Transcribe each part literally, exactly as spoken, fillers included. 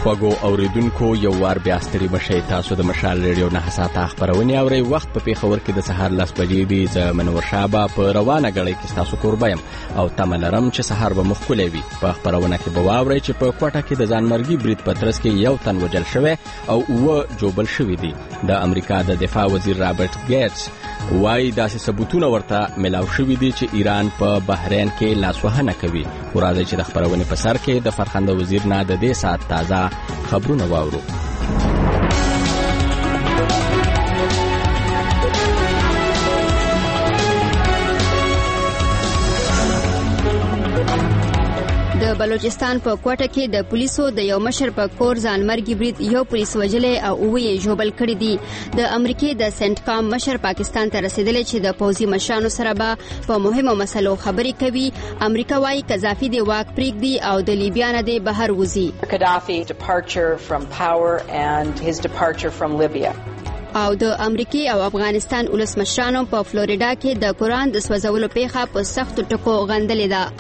خوږو اوریدونکو یو وار بیا ستړي بشئ. تاسو د مشال ریډیو نه ساعته خبرونه اورئ. وخت په پیښور کې د سهار لس بجې دی. زه منور شابه په روانه غړې کې تاسو کوربه یم او تمه لرم چې سهار به مخکله وي. په خبرونه کې به واورئ چې په کوټه کې د ځانمرګي برید پترس کې یو تن وجل شوی او و جوبل شوی دی. د امریکا د دفاع وزیر رابرټ ګیټس وايي داسې ثبوتونه ورته ملاو شوی دي چې ایران په بحرین کې لاسوهنه کوي. ورته چې د خبرونه په سر کې د فرخنده وزیر نه د دې سات تازه خبرونه واورو. د بلوچستان په کوټه کې د پولیسو د یو مشر په کور ځانمرګي برید یو پولیس وجلې او اوه جوبل کړی دي. د امریکای د سنت کام مشر پاکستان ته رسیدلی چې د پوځي مشرانو سره به په مهمو مسلو خبرې کوي. امریکا وايي قذافي د واک پریږدي او د لیبیا نه د بهر وځي. Gaddafi departure from power and his departure from Libya. او د امریکای او افغانستان ولس مشرانو په فلوریدا کې د قران د سوځولو پیښه په سخت ټکو غندلې ده.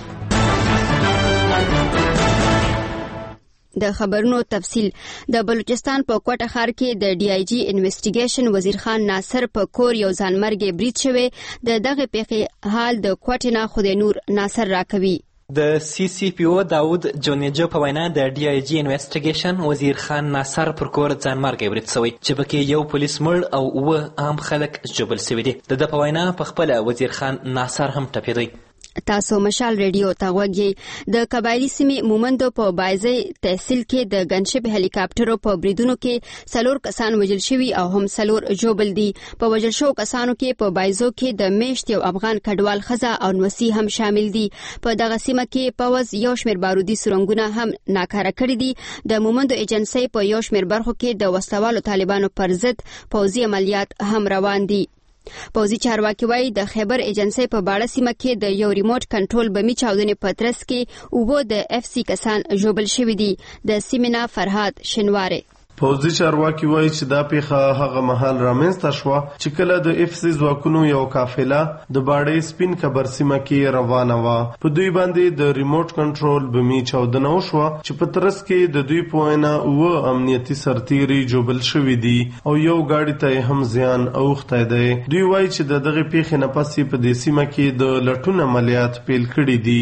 د خبرونو تفصیل. د بلوچستان په کوټه ښار کې د ډي آی جی انویسټیګیشن وزیر خان ناصر په کور یو ځانمرګي برید شوی. د دغه پیښې حال د کوټه نه خدای نور ناصر راکوي. د سی سی پی او داود جونیجو په وینا د ډي آی جی انویسټیګیشن وزیر خان ناصر پر کور ځانمرګي برید شوی چې پکې یو پولیس مړ او اوه عام خلک جوبل شوي دي. د د په وینا په خپل وزیر خان ناصر هم ټپېدی. تاسو مشال ریډیو ته وګورئ. د قبایلی سیمې مومندو په بایزي تحصیل کې د ګنشپ هلیکاپټرو په بریدونو کې څلور کسان وژل شوي او هم څلور جوبل دي. په وژل شو کسانو کې په بایزو کې د میشت یو افغان کډوال خزه او نوسی هم شامل دي. په دغه سیمه کې پوز یو شمیر بارودي سرنګونه هم ناکاره کړی دي. د مومندو ایجنسی په یو شمیر برخو کې د وسلوالو طالبانو پر ضد پوځي عملیات هم روان دي. پوځي چارواکي وايي د خیبر ایجنسی په باړه سیمه کې د یو ریموټ کنټرول بمي چاودنې په ترڅ کې اوبو د اف سی کسان جوبل شوي دي. د سیمینا فرهاد شنواره پوځي چارواکي وایي چې دا پیښه هغه مهال رامنځته شوه چې کله د اف سی ځواکونو یو قافله د باړې سپین کبر سیمه کې روانه وه. په دوی باندې د ریموټ کنټرول بمي چاودنه وشوه چې په ترڅ کې د دوی په وینا اوه امنیتي سرتیري جوبل شوي دي او یو ګاډي ته هم زیان اوښتی دی. دوی وایي چې د دغه پیښې نه پس په دې سیمه کې د لټون عملیات پیل کړي دي.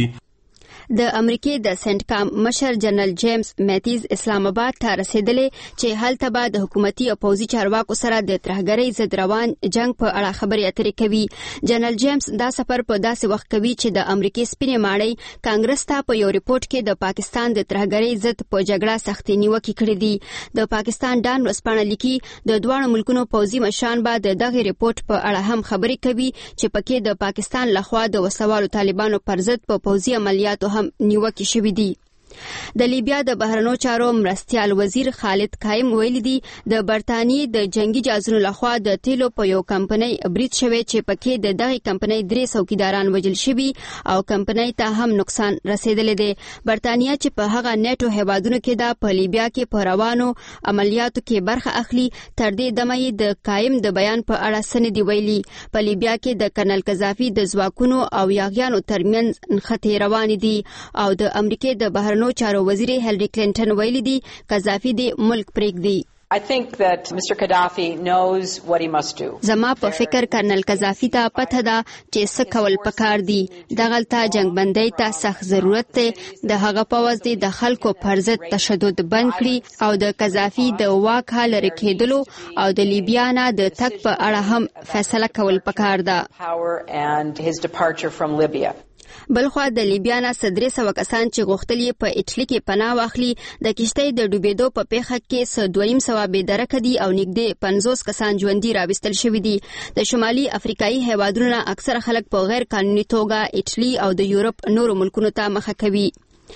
د امریکای د سنت کام مشر جنرال جیمز میتیز اسلام آباد ته رسیدلی چې هلته به د حکومتي او پوځي چارواکو سره د ترهګرۍ ضد روان جنگ په اړه خبرې اترې کوي. جنرال جیمز دا سفر په داسې وخت کوي چې د امریکای سپینې ماڼۍ کانګرس ته په یو ریپورت کې د پاکستان د ترهګرۍ ضد په جګړه سختې نیوکې کړې دي. د پاکستان ډان ورځپاڼه لیکي د دواړو ملکونو پوځي مشران به د دغه ریپورت په اړه هم خبرې کوي چې پکې د پاکستان لخوا د وسوالو طالبانو پر ضد په پوځي عملیاتو هم نیوکې شوې دي. د لیبیا د بهرنیو چارو مرستیال وزیر خالد قائم ویلي دي د برتانیې د جنگي جهازونو لخوا د تیلو په یو کمپنۍ برید شوی چې پکې د دغه کمپنۍ درې څوکیداران وژل شوي او کمپنۍ ته هم نقصان رسیدلی دی. برتانیه چې په هغه نیټو هیوادونو کې ده په لیبیا کې په روانو عملیاتو کې برخه اخلي. تر دې دمه یې د قائم د بیان په اړه څه نه دي ویلي. په لیبیا کې د کرنل قذافي د ځواکونو او یاغیانو ترمنځ نښتې روانې دي او د امریکای د بهرنیو چارو وزیر هیلری کلینټن ویلي دي قذافي د ملک پریږدي. I think that Mister Gaddafi knows what he must do. زما په فکر کرنل قذافي ته پته ده چې څه کول پکار دي. دغلته جنگ بندۍ ته سخت ضرورت دی. د هغه پوځ دی د خلکو پر ضد تشدد بند کړي او د قذافي د واک لرې کېدلو او د لیبیا نه د تګ په اړه هم فیصله کول پکار ده. Power and his departure from Libya. بلخوا د لیبیا نه درې سوه کسان چې غوښتل یې په اټلي کې پناه واخلي د کشتۍ د ډوبېدو په پیښه کې څه دویم سوه بېدرکه دي او نږدې پنځوس کسان ژوندي راویستل شوي دي. د شمالي افریقایي هیوادونو نه اکثره خلک په غیر قانوني توګه اټلي او د یورپ نورو ملکونو ته مخه کوي.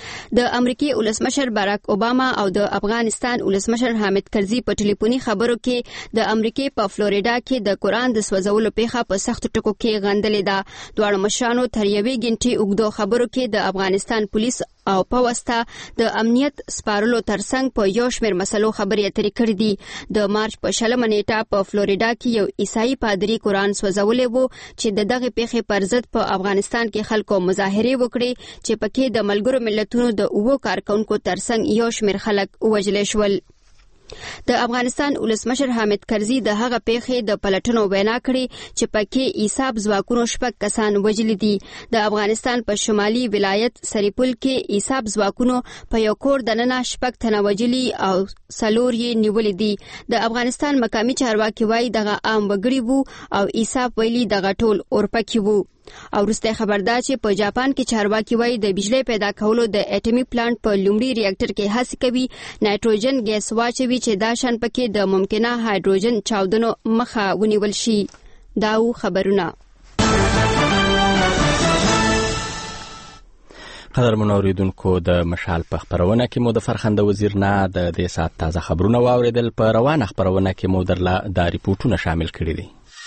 د امریکای ولسمشر باراک اوباما او د افغانستان ولسمشر حامد کرزي په ټلیفوني خبرو کې د امریکای په فلوریدا کې د قران د سوځولو پیښه په سخت ټکو کې غندلې ده. دواړو مشرانو تر یوې غنټې اوږدو خبرو کې د افغانستان پولیس او په واسطه د امنیت سپارلو ترڅنګ په یو شمېر مسلو خبرې اترې کړې دي. د مارچ په شلمه نیټه په فلوریډا کې یو عیسائی پادری قرآن سوځولی و چې د دغه پیښې پر ضد په افغانستان کې خلکو مظاهرې وکړې چې پکې د ملګرو ملتونو د اوو کارکونکو ترڅنګ یو شمېر خلک ووژل شول. د افغانستان ولسمشر حامد کرزي د هغه پیښې د پلټنو وینا کړې چې پکې عیساب ځواکونو شپږ کسان وژلي دي. د افغانستان په شمالي ولایت سریپول کې عیساب ځواکونو په یو کور دننه شپږ تنه وژلي او څلور یې نیولي دي. د افغانستان مقامي چارواکي وایي دغه عام وګړي وو او عیساب ویلي دغه ټول اورپکي وو. او وروسته خبردار چې په جاپان کې چارواکي وایي د بجلی پیدا کولو د اټومي پلانټ په لومړي ریاکټر کې هڅې کوي نایټروجن ګیس واچوي چې دا شان پکې د ممکنه هایدروجن چاودنو مخه ونیول شي. دا و خبرونه. قدرمنو اوریدونکو د مشال په خبرونه کې مو د فرخنده وزیر نه د دې سات تازه خبرونه واوریدل. په روانه خبرونه کې مو درله د ریپورتونه شامل کړي دي.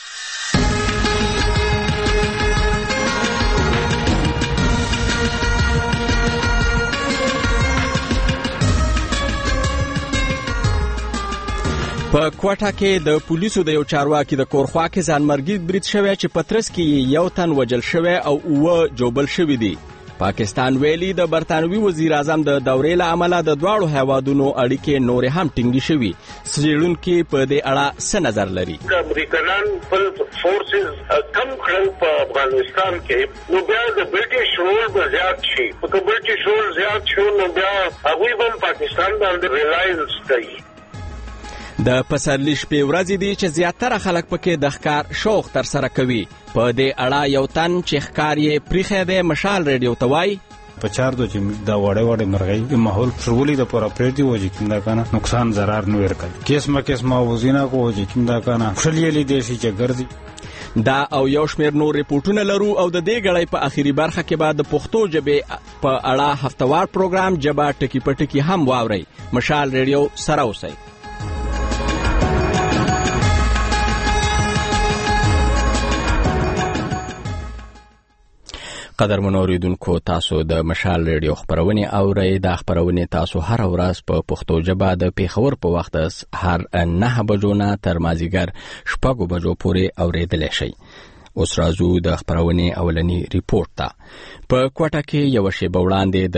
په کوټه کې د پولیسو د یو چارواکي د کورخوا کې ځانمرګي برید شوی چې پترس کې یو تن وژل شوی او اوه جوبل شوي دي. پاکستان ویلي د برطانوي وزیر اعظم د دورې له امله د دواړو هیوادونو اړیکې نورې هم ټینګې شوي. څېړونکي په دې اړه څه نظر لري؟ امریکایان خپل فورسز کم کړل په افغانستان کې نو بیا د برټش رول به زیات شي. که برټش رول زیات شي نو بیا هغوی به پاکستان باندې ریلاینس کوي. د پسرلي شپې ورځې دي چې زیاتره خلک پکې د ښکار شوق ترسره کوي. په دې اړه یو تن چې ښکار یې پریښی دی مشال ریډیو ته وایي په چار دو چې دا وړې وړې مرغۍ ماحول شغولي د پوره پرېږدي و چې کوم دا کنه نقصان ضرر نه ورکوي. قسمه قسمه وزینه کو چې کوم دا کنه خوشحالي لیدی شي چې ګرځي. دا او یو شمېر نور ریپورټونه لرو او د دې غړۍ په اخیری برخه کې به د پښتو ژبې په اړه هفتوار پروګرام جبا ټکی پټکی هم واورئ. مشال ریډیو سره اوسئ. قدرمنو اوریدونکو تاسو د مشال ریډیو خبرونه اورئ. دا خبرونه تاسو هر ورځ په پښتو ژبه د پیښور په وخت هر نه بجو نه تر مازیګر شپږو بجو پورې اوریدلی شئ. اوس راځو د خبرونه اولنی ریپورت ته. په کوټه کې یو شیبه وړاندې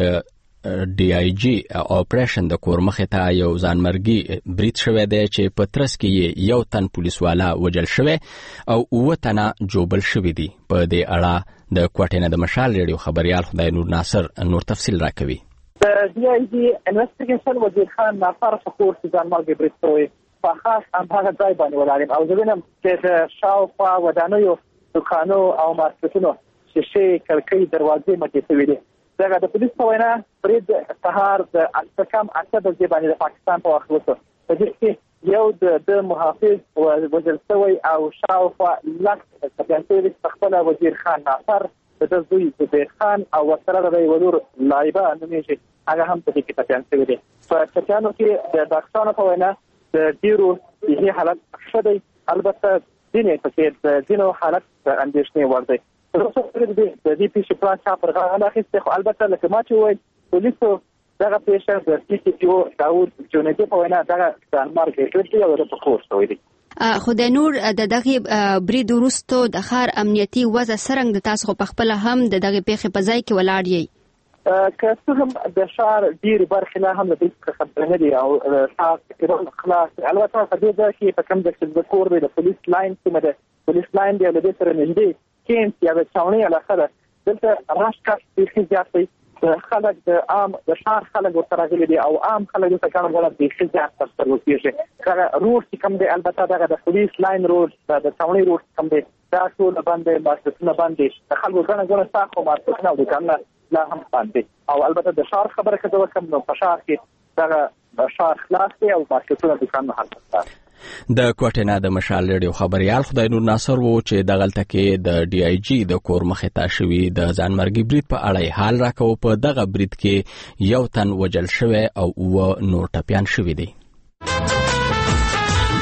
د ډي آی جی اپریشن د کور مخې ته یو ځانمرګي برید شوی دی چې په ترڅ کې یو تن پولیسوالا وژل شوی او اوه تنه جوبل شوي دي. په دې اړه د کوټې نه د مشال ریډیو خبریال خدای نور ناصر نور تفصیل راکوي. د ډي آی جی انویسټیګیشن وزیر خان ناصر فخور چې ځانمرګي برید شوی په خاص هماغه ځای باندې ولاړ او زه وینم چې د شاوخوا ودانیو دوکانو او مارکیټونو شیشې کړکۍ دروازې ماتې شوي دي. دغه د پولیس په وینا برید سهار د اته کم اته بجې باندې د پاکستان په وخت وشو. په دې کې یو د محافظ وژل شوی او شاوخوا لس ټپیان شوي دي. خپله وزیر خان ناصر د ده زوی زبیر خان او ورسره د یوه لور لایبه نومیږي هغه هم په دې کې ټپیان شوي دي. په ټپیانو کې د ډاکټرانو په وینا د ډېرو صحي حالت ښه دی. البته ځینې پکې د ځینو حالت د اندېښنې وړ دی. د دې پیښې پلان چا پر غاړه نه اخیستی خو البته لکه ما چې وویل پولیسو دغه پیښه د سی سی پي او داود جونیدي په وینا دغه ځانمرګي برید دی او د په کور شوی دی. خدای نور د دغه برید وروسته د ښار امنیتي وضع څرنګه د تاسو په خپله هم د دغه پیښې په ځای کې ولاړ یئ؟ که څه هم د ښار ډېرې برخې لا هم له دې څخه خبرې نه دي او ښار تقریبا خلاص. البته په دې ځای کې په کوم ځای چې د کور دی د پولیس لاین سیمه ده پولیس لاین دی او له دې سره نږدې کیمپ یا د چاونۍ علاقه ده. دلته راش کس بیخي زیات دی. خلک د عام د ښار خلک ورته راغلي دي او عام خلک دلته ګڼه ګوڼه بیخي زیات تر سترګو کېږي. دغه روډ چې کوم دی البته دغه د پولیس لاین روډ د چاونۍ روډ چې کوم دی دا ټول بند دی. مارکیټونه بند دي. د خلکو ګڼه ګوڼه ستا خو مارکیټونه او دوکانونه لا هم بند دي. او البته د ښار خبره که زه وکړم نو په ښار کې دغه ښار خلاص دی او مارکیټونه دوکانونه هلته شته. د کوټې نه د مشال ریډیو خبریال خدای نور ناصر وو چې دغلته کې د ډي آی جی د کور مخې ته شوي د ځانمرګي برید په اړه حال راکوو. په دغه برید کې یو تن وژل شوی او اوه نور ټپیان شوي دي.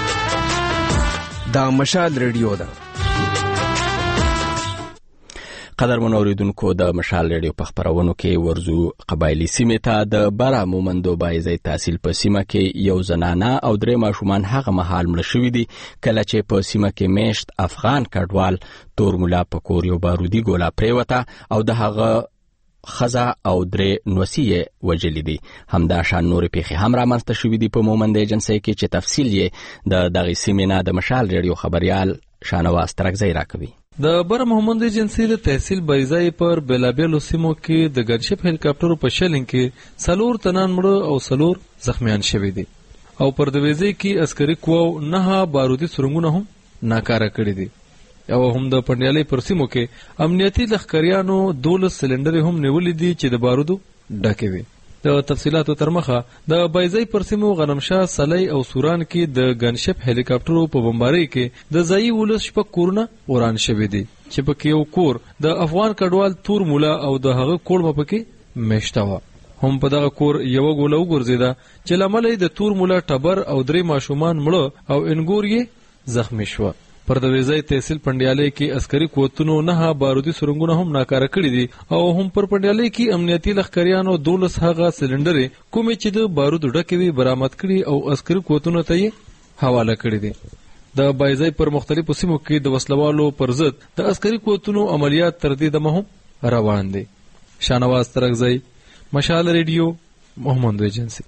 دا مشال ریډیو ده. قدرمن اوریدونکو د مشال ریډیو په خبرونو کې ورزو قبایلی سیمه ته د بارا مومندو بایزي تحصیل په سیمه کې یو زنانه او درې ماشومان هغه مهال مړ شوي دي کله چې په سیمه کې میشت افغان کډوال تور مولا په کور یو بارودي ګولا پریوته او د هغه خزا او درې نوسیه وجلی دي. همدا شان نور پیخي هم رامنځته شوي دي په مومند ایجنسی کې چې تفصیل یې د دغه سیمې نه د مشال ریډیو خبريال شانواز ترکزی راکوي. د بر محمد ایجنسی د تحصیل بایزای پر بلابلو سیمو کې د ګنشپ هلیکاپټرو په شلنګ کې سلور تنان مړه او سلور زخمیان شوي دي او پر د ویزې کې عسکري قواو نه بارودي سرنګونه هم ناکاره کړي دي او هم د پندیالي پر سیمو کې امنیتي لخکریانو دولس سلندر هم نیولې دي چې د بارودو ډکې وي. د تفصیلاتو ترمخه د بایزای پر سیمو غنمشاه سلی او سوران کې د ګنشپ هلیکاپټرو په بمبارۍ کې د ځایي ولس شپږ کورونه وران شوي دي چې پکې یو کور د افغان کډوال تور مولا او د هغه کور پکې میشته و. هم په دغه کور یو ګوله وګرځیده چې لامل د تور مولا ټبر او درې ماشومان مړه او انګور یې زخمی شو. پر د ویزای تحصیل پندیالي کې عسکري قوتونو نه بارودي سرنګونه هم ناکاره کړي دي او هم پر پندیالي کې امنیتي لخکریانو دولس هغه سلندرې کومې چې د بارود ډکې وي برآمد کړي او عسکري قوتونو ته یې حواله کړي دي. د بایزای پر مختلفو سیمو کې د وسلوالو پر ضد د عسکري قوتونو عملیات تر دې دمه هم روان دي. شانواز ترکزی، مشال ریډیو، محمد ایجنسی.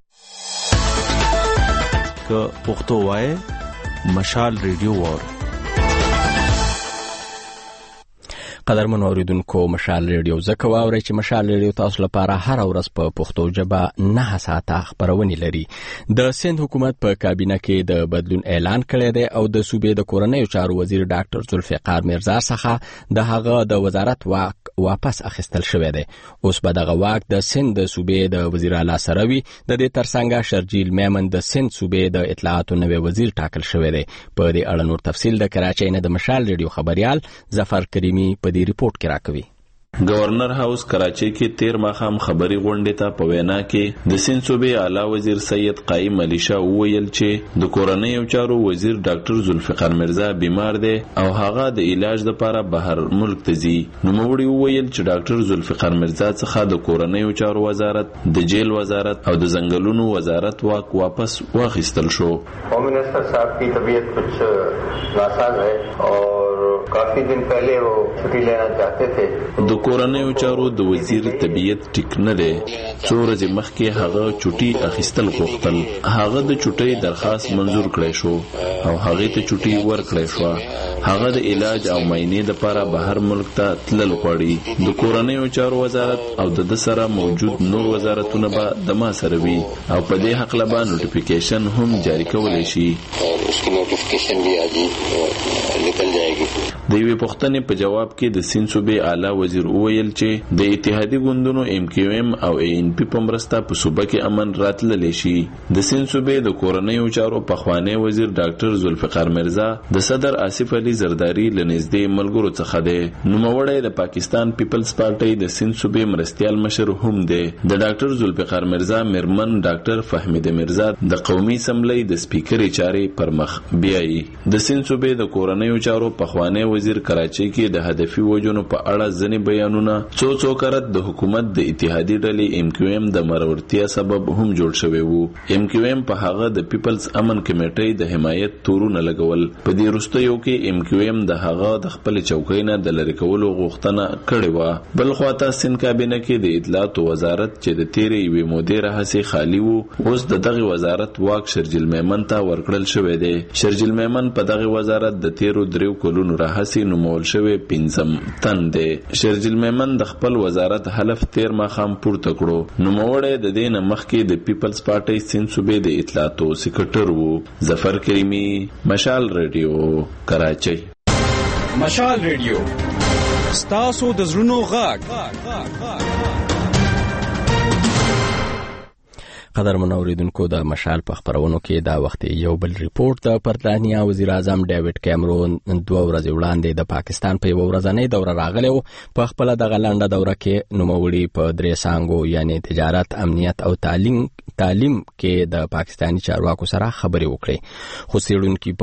که پښتو وای مشال ریډیو وور. قدرمن اوریدونکو مشال ریډیو زکه واوري چې مشال ریډیو تاسو لپاره هر ورځ په پښتو ژبه نه ساعته خبرونه لري. د سند حکومت په کابینه کې د بدلون اعلان کړی دی او د صوبې د کورنیو چارو وزیر ډاکټر ذوالفقار مرزا څخه د هغه د وزارت واک واپس اخیستل شوی دی. اوس به دغه واک د سند د صوبې د وزیر اعلی سره وي. د دې ترڅنګ شرجیل میمن د سند صوبې د اطلاعاتو نوی وزیر ټاکل شوی دی. په دې اړه نور تفصیل د کراچۍ نه د مشال ریډیو خبريال ظفر کریمی په دې ریپورت کې راکوي. گورنر هاوس کراچۍ کې تیر ماښام خبري غونډې ته په وینا کې د سند صوبې اعلی وزیر سید قایم علی شاه وویل چې د کورنیو چارو وزیر ډاکټر ذوالفقار مرزا بیمار دی او هغه د علاج لپاره بهر ملک ته ځي. نوموړي وویل چې ډاکټر ذوالفقار مرزا څخه د کورنیو چارو وزارت، د جیل وزارت او د ځنګلونو وزارت واک واپس واخیستل شو. Home minister साहब की तबीयत कुछ नासाज है और काफी दिन पहले वो छुट्टी लेना चाहते थे. د کورنیو چارو د وزیر طبیعت ټیک نه دی. څو ورځې مخکې هغه چوټي اخیستل غوښتل. هغه د چوټي درخواست منظور کړی شو او هغه ته چوټي ورکړی شو. هغه د علاج او معاینې لپاره بهر ملک ته تلل غواړي. د کورنیو چارو وزارت او د سره موجود نور وزارتونه به د ما سره وي او په دې حق لبا نوټیفیکیشن هم جاری کولای شي. उसकी नोटिफिकेशन भी आज ही निकल जाएगी. د یوې پوښتنې په جواب کې د سند صوبې اعلی وزیر وویل چې د اتحادي ګوندونو ایم کیو ایم او ای ان پی په مرسته په صوبه کې امن راتللی شي. د سند صوبې د کورنیو چارو پخوانی وزیر ډاکټر ذوالفقار مرزا د صدر آصف علي زرداری له نږدې ملګرو څخه دی. نوموړی د پاکستان پیپلز پارټۍ د سند صوبې مرستیال مشر هم دی. د ډاکټر ذوالفقار مرزا میرمن ډاکټر فهمیده مرزا د قومي اسمبلی د سپیکرې چارې پر مخ بیایي. د سند صوبې د کورنیو چارو پخوانی وزیر کراچۍ کې د هدفي وجونو په اړه ځنې بیانونه څو څو کرت د حکومت د اتحادي ډلې ایم کیو ایم د مرورتیا سبب هم جوړ شوی وو. ایم کیو ایم په هغه د پیپلز امن کمیټې د حمایت تورونه لګول. په دې وروستیو کې ایم کیو ایم د هغه د خپل چوکۍ نه د لری کولو غوښتنه کړې و. بل خواته سند کابینه کې د اطلاعات وزارت چې د تیرې یوې مودې راهیسې خالی وو اوس د دغه وزارت واک شرجیل میمن ته ورکړل شوی دی. شرجیل میمن په دغه وزارت د تیرو دریو کلونو راهیسې نومول شوی پنځم تن دی. شرجیل میمن د خپل وزارت حلف تیر ماښام پورته کړو. نوموړی د دې نه مخکې د پیپلز پارټۍ سند صوبې د اطلاعاتو سکرټر وو. ظفر کریمی، مشال ریډیو، کراچۍ. مشال ریډیو ستاسو د زړونو غږ. قدرمن اوریدونکو د مشال په خبرونو کې دا وخت یو بل ریپورت د برطانیا وزیر اعظم ډیوډ کیمرون دوه ورځې وړاندې د پاکستان په یو ورځنۍ دوره راغلی و. په خپل دغه لنډه دوره کې نوموړي په درې څانګو یعنی تجارت، امنیت او تعلیم تعلیم کې د پاکستاني چارواکو سره خبرې وکړې. خو څېړونکي په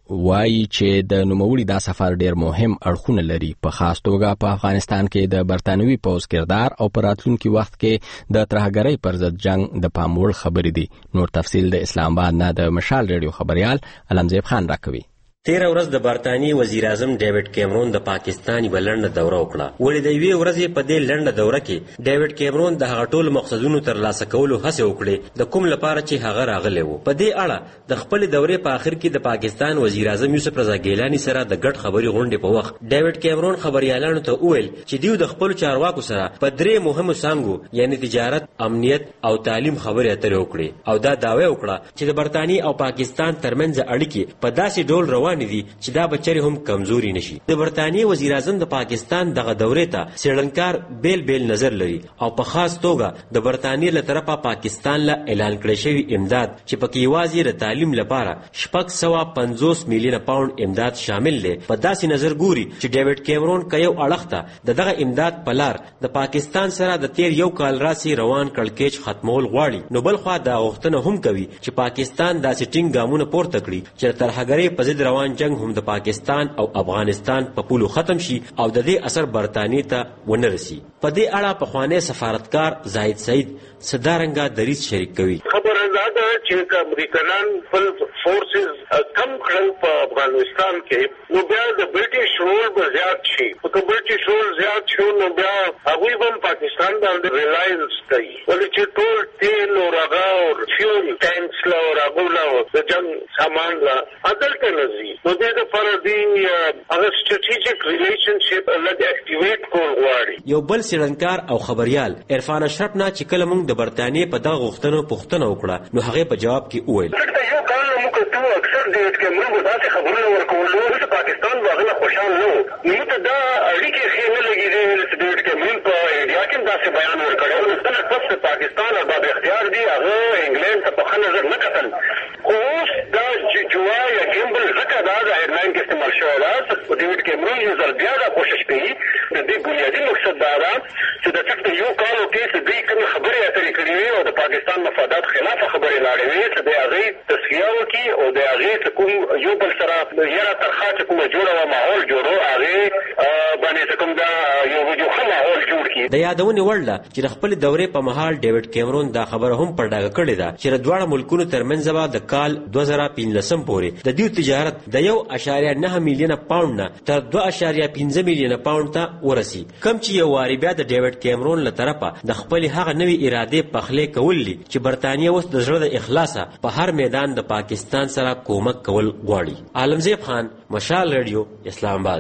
وایي چې د نوموړي دا سفر ډیر مهم اړخونه لري، په خاص توګه په افغانستان کې د برتانوي پوځ کردار او په راتلونکي وخت کې د ترهګرۍ پر ضد جنگ د پام وړ خبرې دي. نور تفصیل د اسلام آباد نه د مشال ریډیو خبريال علمزیب خان راکوي. تیره ورځ د برتانیې وزیر اعظم ډیوډ کیمرون د پاکستان یوه لنډه دوره وکړه. ولې د یوې ورځې په دې لنډه دوره کې ډیوډ کیمرون د هغه ټولو مقصدونو ترلاسه کولو هڅې وکړې د کوم لپاره چې هغه راغلی و. په دې اړه د خپلې دورې په آخر کې د پاکستان وزیر اعظم یوسف رضا ګیلاني سره د ګډ خبري غونډې په وخت ډیوډ کیمرون خبريالانو ته وویل چې دوی د خپلو چارواکو سره په درې مهمو څانګو یعنې تجارت، امنیت او تعلیم خبرې اترې وکړې او دا دعوه وکړه چې د برتانیې او پاکستان ترمنځ اړیکې په داسې ډول روانې دي چې دا بچری هم کمزوري نشي. د برتانیې وزیر اعظم د پاکستان دغه دورې ته څېړنکار بیل بیل نظر لري او په خاص توګه د برتانیې له طرفه پاکستان له اعلان کړی شوی امداد چې پکې یوازې د تعلیم لپاره شپږ سوه پنځوس میلیونه پاونډ امداد شامل دی په داسې نظر ګوري چې ډیوډ کیمرون که یو اړخ ته د دغه امداد په لار د پاکستان سره د تیر یو کال راسې روان کړکېچ ختمول غواړي، نو بل خوا دا غوښتنه هم کوي چې پاکستان داسې ټینګ ګامونه پورته کړي چې د ترهګرۍ په ضد روان جنگ هم د پاکستان او افغانستان په پولو ختم شي او د دې اثر برتانیې ته ونه رسي. په دې اړه پخوانی سفارتکار زاهد سعید صدارنګه دریځ شریک کوي. خبره ده چې امریکایان خپل فورسز کم کړل په افغانستان کې، نو بیا د برټش رول به زیات شي. که برټش رول زیات شي نو بیا هغوی هم پاکستان باندې ریلاینس کوي، ولې چې ټول تیل او هغه او فیول ټینکس لا او هغه لا د جنګ سامان لا عدالت نه ځي. نو دې دپاره دوی هغه سټریټیجیک ریلیشنشپ لږ اکټیویټ کول غواړي. یو بل څېړنکار او خبریال عرفان اشرف نه چې کله موږ د برتانیې په دغه غوښتنو پوښتنه وکړه نو هغې په جواب کې وویل یو کال نه موږ ته اکثر ډیوډ کیمرون داسې خبرونه ورکولو چې پاکستان به هغه نه خوشحال نه و. موږ ته دا اړیکې ښې نه لګېدې چې ډیوډ کیمرون په انډیا کې هم داسې بیان ورکړی و. کله بس پاکستان ارباب اختیار دي هغه انګلینډ ته په ښه نظر نه کتل. خو اوس دا جوا یا ګیمبل ځکه دا د ایرلاین کې استعمال شوی ده. ډیوډ کیمرون یو ځل بیا دا کوشش کوي. د دې بنیادي مقصد دا ده چې د صرف د یو کالو کې چې دوی کومې خبرې اترې کړې وي او د پاکستان مفادات خلافه خبرې لاړې وي چې د هغې تصفیه وکړي او د هغې چې کوم یو بل سره یاره ترخه چې کومه جوړه وه ماحول جوړو هغې باندې چې کوم دا یو یو ښه ماحول جوړ کړي. د یادونې وړ ده چې د خپلې دورې په مهال ډیوډ کیمرون دا خبره هم پر ډاګه کړې ده چې د دواړه ملکونو ترمنځ به د کال دوه زره پنځلسم پورې د دوی تجارت د یو اشاریه نه میلیونه پاونډ نه تر دوه اشاریه پنځه میلیونه پاونډ ته ورسي، کم چې یو واري بیا د ډیوډ کیمرون له طرفه د خپلې هغه نوې ارادې پخلی کول دي چې برتانیه اوس د زړه د اخلاصه په هر میدان د پاکستان سره کومک کول غواړي. عالمزیب خان، مشال ریډیو، اسلام آباد.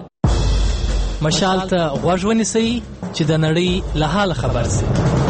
مشال ته غوږ ونیسئ چې د نړۍ له حاله خبر سي.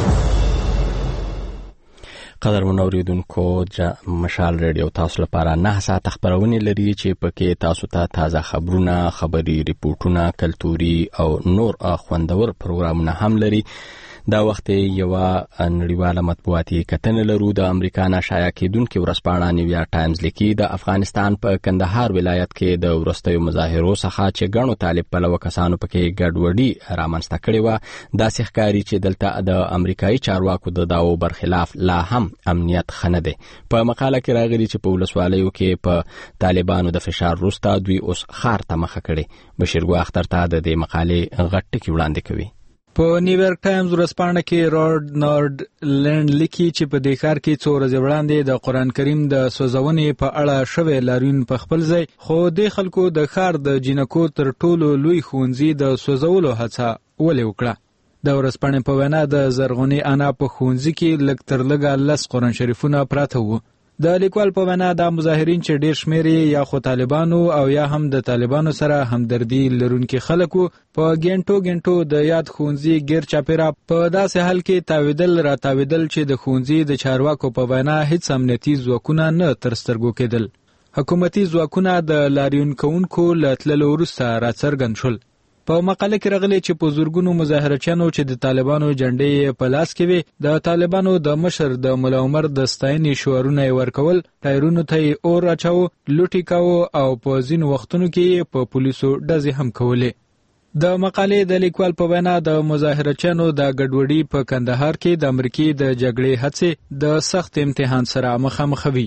قدر منوریدونکو مشال ریډیو تاسو لپاره نه ساعت خبرونه لري چې پکې تاسو ته تازه خبرونه، خبري ریپورتونه، کلتوري او نور خوندور پروګرامونه هم لري. دا وخت یو نړیواله مطبوعاتي کتنه لرو. د امریکا نه شایع کېدونکې ورځپاڼه نیویارک ټایمز لیکي د افغانستان په کندهار ولایت کې د وروستیو مظاهرو څخه چې ګڼو طالب پلوه کسانو پکې ګډوډي رامنځته کړې وه، داسې ښکاري چې دلته د امریکایي چارواکو د دعوو برخلاف لا هم امنیت ښه نه دی. په مقاله کې راغلي چې په ولسوالیو کې په طالبانو د فشار وروسته دوی اوس ښار ته مخه کړې. بشیرګو اختر ته د دې مقالې غټ ټکي وړاندې کوي. په نیویارک ټایمز ورځپاڼه کې رارډ نارډ لینډ لیکي چې په دې ښار کې څو ورځې وړاندې د قرآن کریم د سوځونې په اړه شوی لاریون په خپل ځای، خو دې خلکو د ښار د جینکو تر ټولو لوی ښوونځي د سوځولو هڅه ولې وکړه. د ورځپاڼې په وینا د زرغونې انا په ښوونځي کې لږ تر لږه لس قرآن شریفونه پراته وو. د لیکوال په وینا دا مظاهرین چې ډیر شمیر یا خو طالبانو او یا هم د طالبانو سره همدردي لرونکي خلکو په ګنټو ګنټو د یاد ښوونځي غیر چاپیره په داسې حال کې تاویدل را تاویدل چې د ښوونځي د چارواکو په وینا هیڅ امنیتي ځواکونه نه تر سترګو کېدل. حکومتي ځواکونه د لاریون کوونکو له تللو وروسته راڅرګند شول. په مقاله کې راغلی چې په زورګونو مظاهرچیانو چې د طالبانو جنډې په لاس کې وي د طالبانو د مشر د ملا عمر د ستاینې شعارونه یې ورکول، ټایرونو ته یې اور اچاو، لوټي کاوه او په ځینو وختونو کې په پولیسو ډزې هم کولې. د مقالې د لیکوال په وینا د مظاهرچیانو د ګډوډي په کندهار کې د امریکې د جګړې هڅې د سخت امتحان سره مخامخ وي.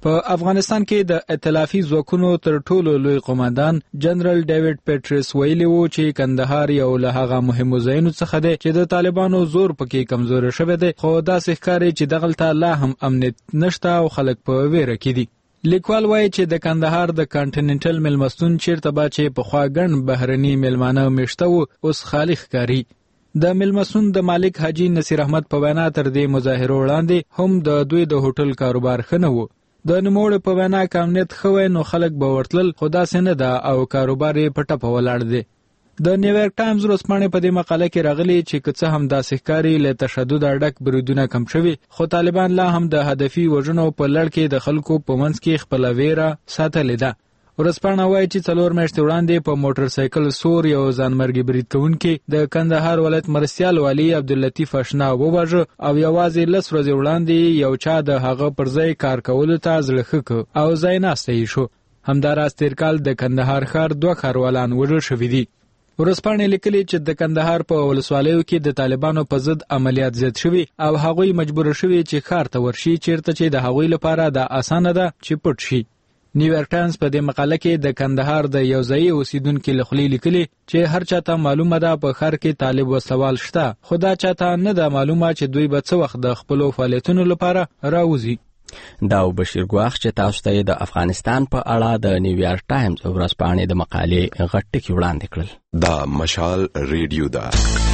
په افغانستان کې د ائتلافي ځواکونو تر ټولو لوی قوماندان جنرال ډیوډ پیټریس ویلي وو چې کندهار یو له هغه مهمو ځایونو څخه دی چې د طالبانو زور پکې کمزور شوی دی، خو داسې ښکاري چې دغلته لا هم امنیت نشته او خلک په ویره کې دي. لیکوال وایي چې د کندهار د کانټیننټل میلمستون چیرته به چې پخوا ګڼ بهرني میلمانه میشته وو اوس خالي ښکاري. د میلمستون د مالک حاجی نصیر احمد په وینا تر دې مظاهرو وړاندې هم د دوی د هوټل کاروبار ښه نه و. د نوموړي په وینا که امنیت ښه وی نو خلک به ورتلل، خو داسې نه ده او کاروبار یې په ټپه ولاړ دی. د نیویارک ټایمز ورځپاڼې په دې مقاله کې راغلي چې که څه هم داسې ښکاري له تشدده ډک بریدونه کم شوي، خو طالبان لا هم د هدفي وژنو په لړ کې د خلکو په منځ کې خپله ویره ساتلې ده. ورځپاڼه وایي چې څلور میاشتې وړاندې په موټر سایکل سور یو ځانمرګي برید کوونکي د کندهار ولایت مرستیال والي عبداللطیف اشنا وواژه او یوازې لس ورځې وړاندې یو چا د هغه پر ځای کار کولو ته زړه ښه کړ او ځای ناستی یې شو. همداراز تېر کال د کندهار ښار دوه ښاروالان وژل شوي دي. ورځپاڼې لیکلي چې د کندهار په ولسوالیو کې د طالبانو په ضد عملیات زیات شوي او هغوی مجبور شوي چې ښار ته ورشي چیرته چې د هغوی لپاره دا اسانه ده چې پټ شي. نیویارک ټایمز په دې مقاله کې د کندهار د یو ځایي اوسیدونکو له خولې لیکلي چې هر چاته معلومه ده په ښار کې طالب وسوال شته، خو دا چاته نه ده معلومه چې دوی به څه وخت د خپلو فعالیتونو لپاره راوځي. دا بشیر ګواخ چې تاسو ته د افغانستان په اړه د نیویارک ټایمز ورځپاڼې د مقالې غټ ټکي وړاندې کړل. دا مشال ریډیو ده.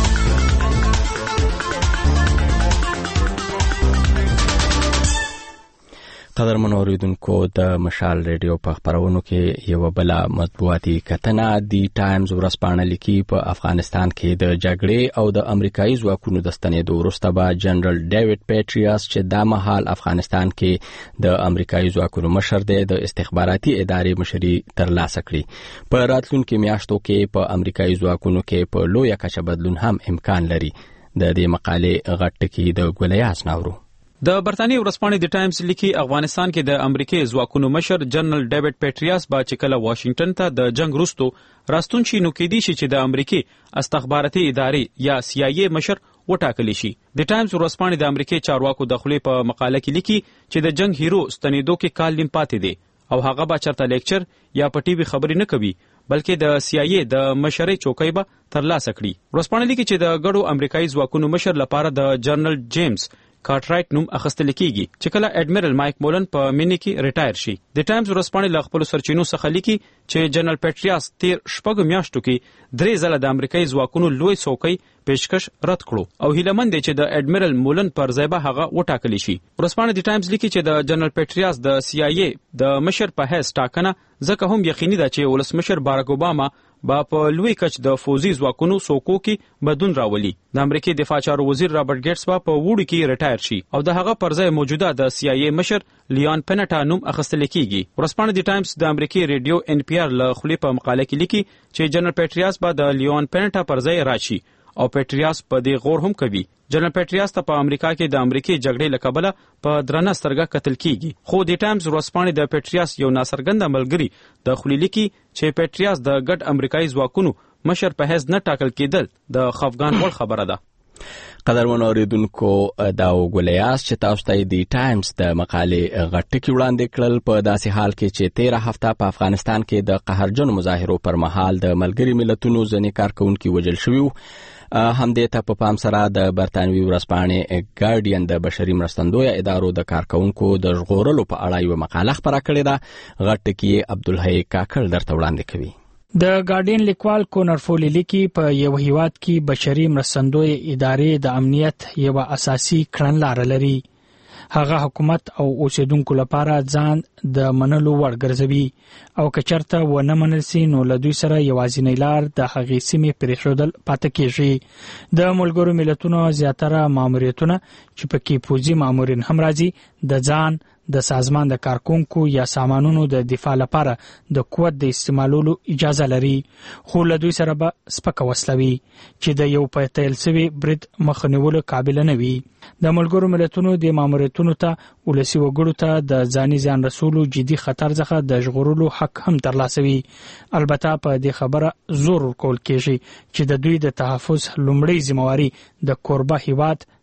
قدرمن اوریدونکو، د مشال ریډیو په خبرونو کې یو بل مطبوعاتي کتنه دی ټایمز ورځپاڼه لیکي په افغانستان کې د جګړې او د امریکایي ځواکونو د ستنېدو وروسته به جنرال ډیوډ پیټریاس چې دا مهال افغانستان کې د امریکایي ځواکونو مشر دی د استخباراتي ادارې مشري ترلاسه کړي. په راتلونکو میاشتو کې په امریکایي ځواکونو کې په لویه کچه بدلون هم امکان لري. د دې مقالې غټ ټکي د ګولیاس ناورو. د برتانیې ورځپاڼې د ټایمز لیکي افغانستان کې د امریکای ځواکونو مشر جنرال ډیوډ پیټریاس با چې کله واشنگټن ته د جنگ وروسته راستون شي نو کېدی شي چې د امریکای استخباراتي ادارې یا سی آی ای مشر وټاکل شي. د ټایمز ورځپاڼې د امریکای چارواکو د خولې په مقاله کې لیکي چې د جنگ هیرو ستنېدو کې کال نیم پاتې دی او هغه به چرته لیکچر یا په ټي وي خبرې نه کوي بلکې د سی آی ای د مشرۍ چوکۍ به ترلاسه کړي. ورځپاڼه لیکي چې د ګډو امریکایي ځواکونو مشر لپاره د جنرال جیمز کارټرایټ نوم اخیستل کیږي چې کله اډمیرل مایک مولن په مینی کې ریټایر شي. د ټایمز ورځپاڼې له خپلو سرچینو څخه لیکي چې جنرال پیټریاس تیر شپږو میاشتو کې درې ځله د امریکایي ځواکونو لوی څوکۍ پیشکش رد کړو او هیلهمند دی چې د اډمیرل مولن پر ځای به هغه وټاکل شي. ورځپاڼه د ټایمز لیکي چې د جنرال پیټریاس د سی آی ای د مشر په حیث ټاکنه ځکه هم یقیني ده چې ولسمشر بارک اوباما با په لوی کچ د فوزي ځواکونو څوکو کې بدلون راولي. د امریکای دفاع چارو وزیر رابرټ ګیټس با په وړو کې ریټایر شي او د هغه پر ځای موجوده د سی آی ای مشر لیون پینټا نوم اخیستل کیږي. ورځپاڼه د ټایمز د امریکای ریډیو ان پی آر له خولې په مقاله کې لیکي چې جنرال پیټریاس با د لیون پینټا پر ځای راشي او پیټریاس په دې غور هم کوي. جنرال پیټریاس ته په امریکا کې د امریکای جګړې له کبله په درنه سترګه کتل کیږي. خو د ټایمز ورځپاڼې د پیټریاس یو ناڅرګنده ملګری د خولې لیکي چې پیټریاس د ګډ امریکایي ځواکونو مشر په حیث نه ټاکل کېدل د خفګان وړ خبره ده. قدرمن اوریدونکو، دا وګولیاس چې تاسو ته د ټایمز د مقالې غټ ټکي وړاندې کړل په داسې حال کې چې تیره هفته په افغانستان کې د قهرجن مظاهرو پر مهال د ملګري ملتونو ځینې کارکونکي وژل شوي وو. همدې ته په پام سره د برتانوي ورځپاڼې ګارډین د بشري مرستندویه ادارو د کارکونکو د ژغورلو په اړه یوه مقاله خپره کړې ده. غټ ټکي عبدالحی کاکړ درته وړاندې کوي. د ګارډین لیکوال کونر فولی لیکي په یو هیواد کې بشري مرستندوی ادارې د امنیت یو اساسي کړنلاره لري. هغه حکومت او اوسیدونکو لپاره ځان د منلو وړ ګرځوي او که چېرته ونه منل سي نو له دوی سره یوازینۍ لار د هغې سیمې پرېښودل پاتې کېږي. د ملګرو ملتونو زیاتره ماموریتونه چې پکې پوځي مامورین هم راځي د ځان د سازمان د کارکونکو یا سامانونو د دفاع لپاره د قوت د استعمالولو اجازه لري، خو له دوی سره به سپکه وسله وي چې د یو په پیل شوي برید مخه نیولو قابل نه وي. د ملګرو ملتونو د ماموریتونو ته ولسي وګړو ته د ځاني زیان رسولو جدي خطر څخه د ژغورلو حق هم ترلاسه وي. البته په دې خبره زور ورکول کېږي چې د دوی د تحفظ لومړۍ ذمہواري د کوربه هیواد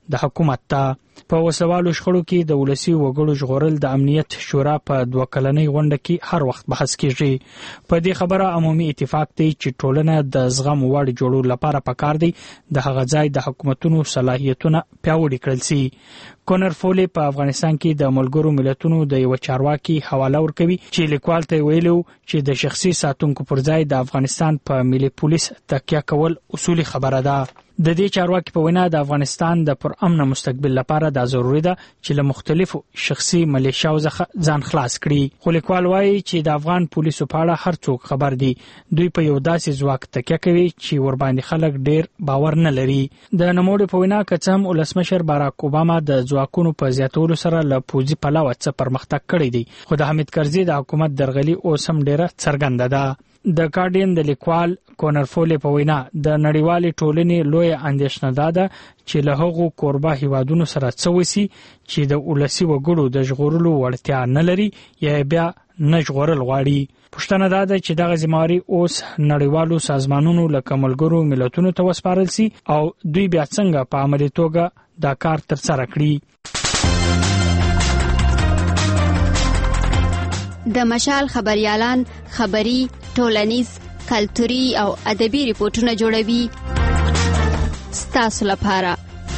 د حکومت ته. په وسوالو شخړو کې د ولسی وګړو ژغورل د امنیت شورا په دوه کلنۍ غونډه کې هر وخت بحث کیږي. په دې خبره عمومي اتفاق دی چې ټولنه د زغم وړ جوړولو لپاره پکار دی د هغه ځای د حکومتونو صلاحیتونه پیاوړي کړل شي. کونر فولي په افغانستان کې د ملګرو ملتونو د یو چارواکي حواله ورکوي چې لیکوال ته ویلو چې د شخصي ساتونکو پر ځای د افغانستان په ملي پولیس تکیه کول اصولي خبره ده. د دې چارواکي په وینا د افغانستان د پرامن مستقبل لپاره دا ضروري ده چې له مختلفو شخصي ملیشیاو څخه ځان خلاص کړي. خو لیکوال وایي چې د افغان پولیسو په اړه هر څوک خبر دي. دوی په یو داسې ځواک تکیه کوي چې ورباندې خلک ډیر باور نه لري. د نوموړي په وینا که څه هم ولسمشر باراک اوباما د ځواکونو په زیاتولو سره له پوځي پلوه څه پرمختګ کړی دی، خو د حامد کرزي د حکومت درغلي اوس هم ډیره څرګنده ده. د ګارډین د لیکوال کونر فولي په وینا د نړیوالې ټولنې لوی اندېښنه ده چې له هغو کوربه هیوادونو سره څه وسی چې د ولسی وګړو د ژغورلو وړتیا نه لري یا بیا نه ژغورل غواړي. پوښتنه ده چې دغه ذمہواري اوس نړیوالو سازمانونو لکه ملګرو ملتونو ته وسپارل سي او دوی بیا څنګه په عملي توګه دا کار ترسره کړي. د مشال خبريالان خبري، ټولنیز، کلتوري او ادبي ریپورتونه جوړوي ستاسو لپاره.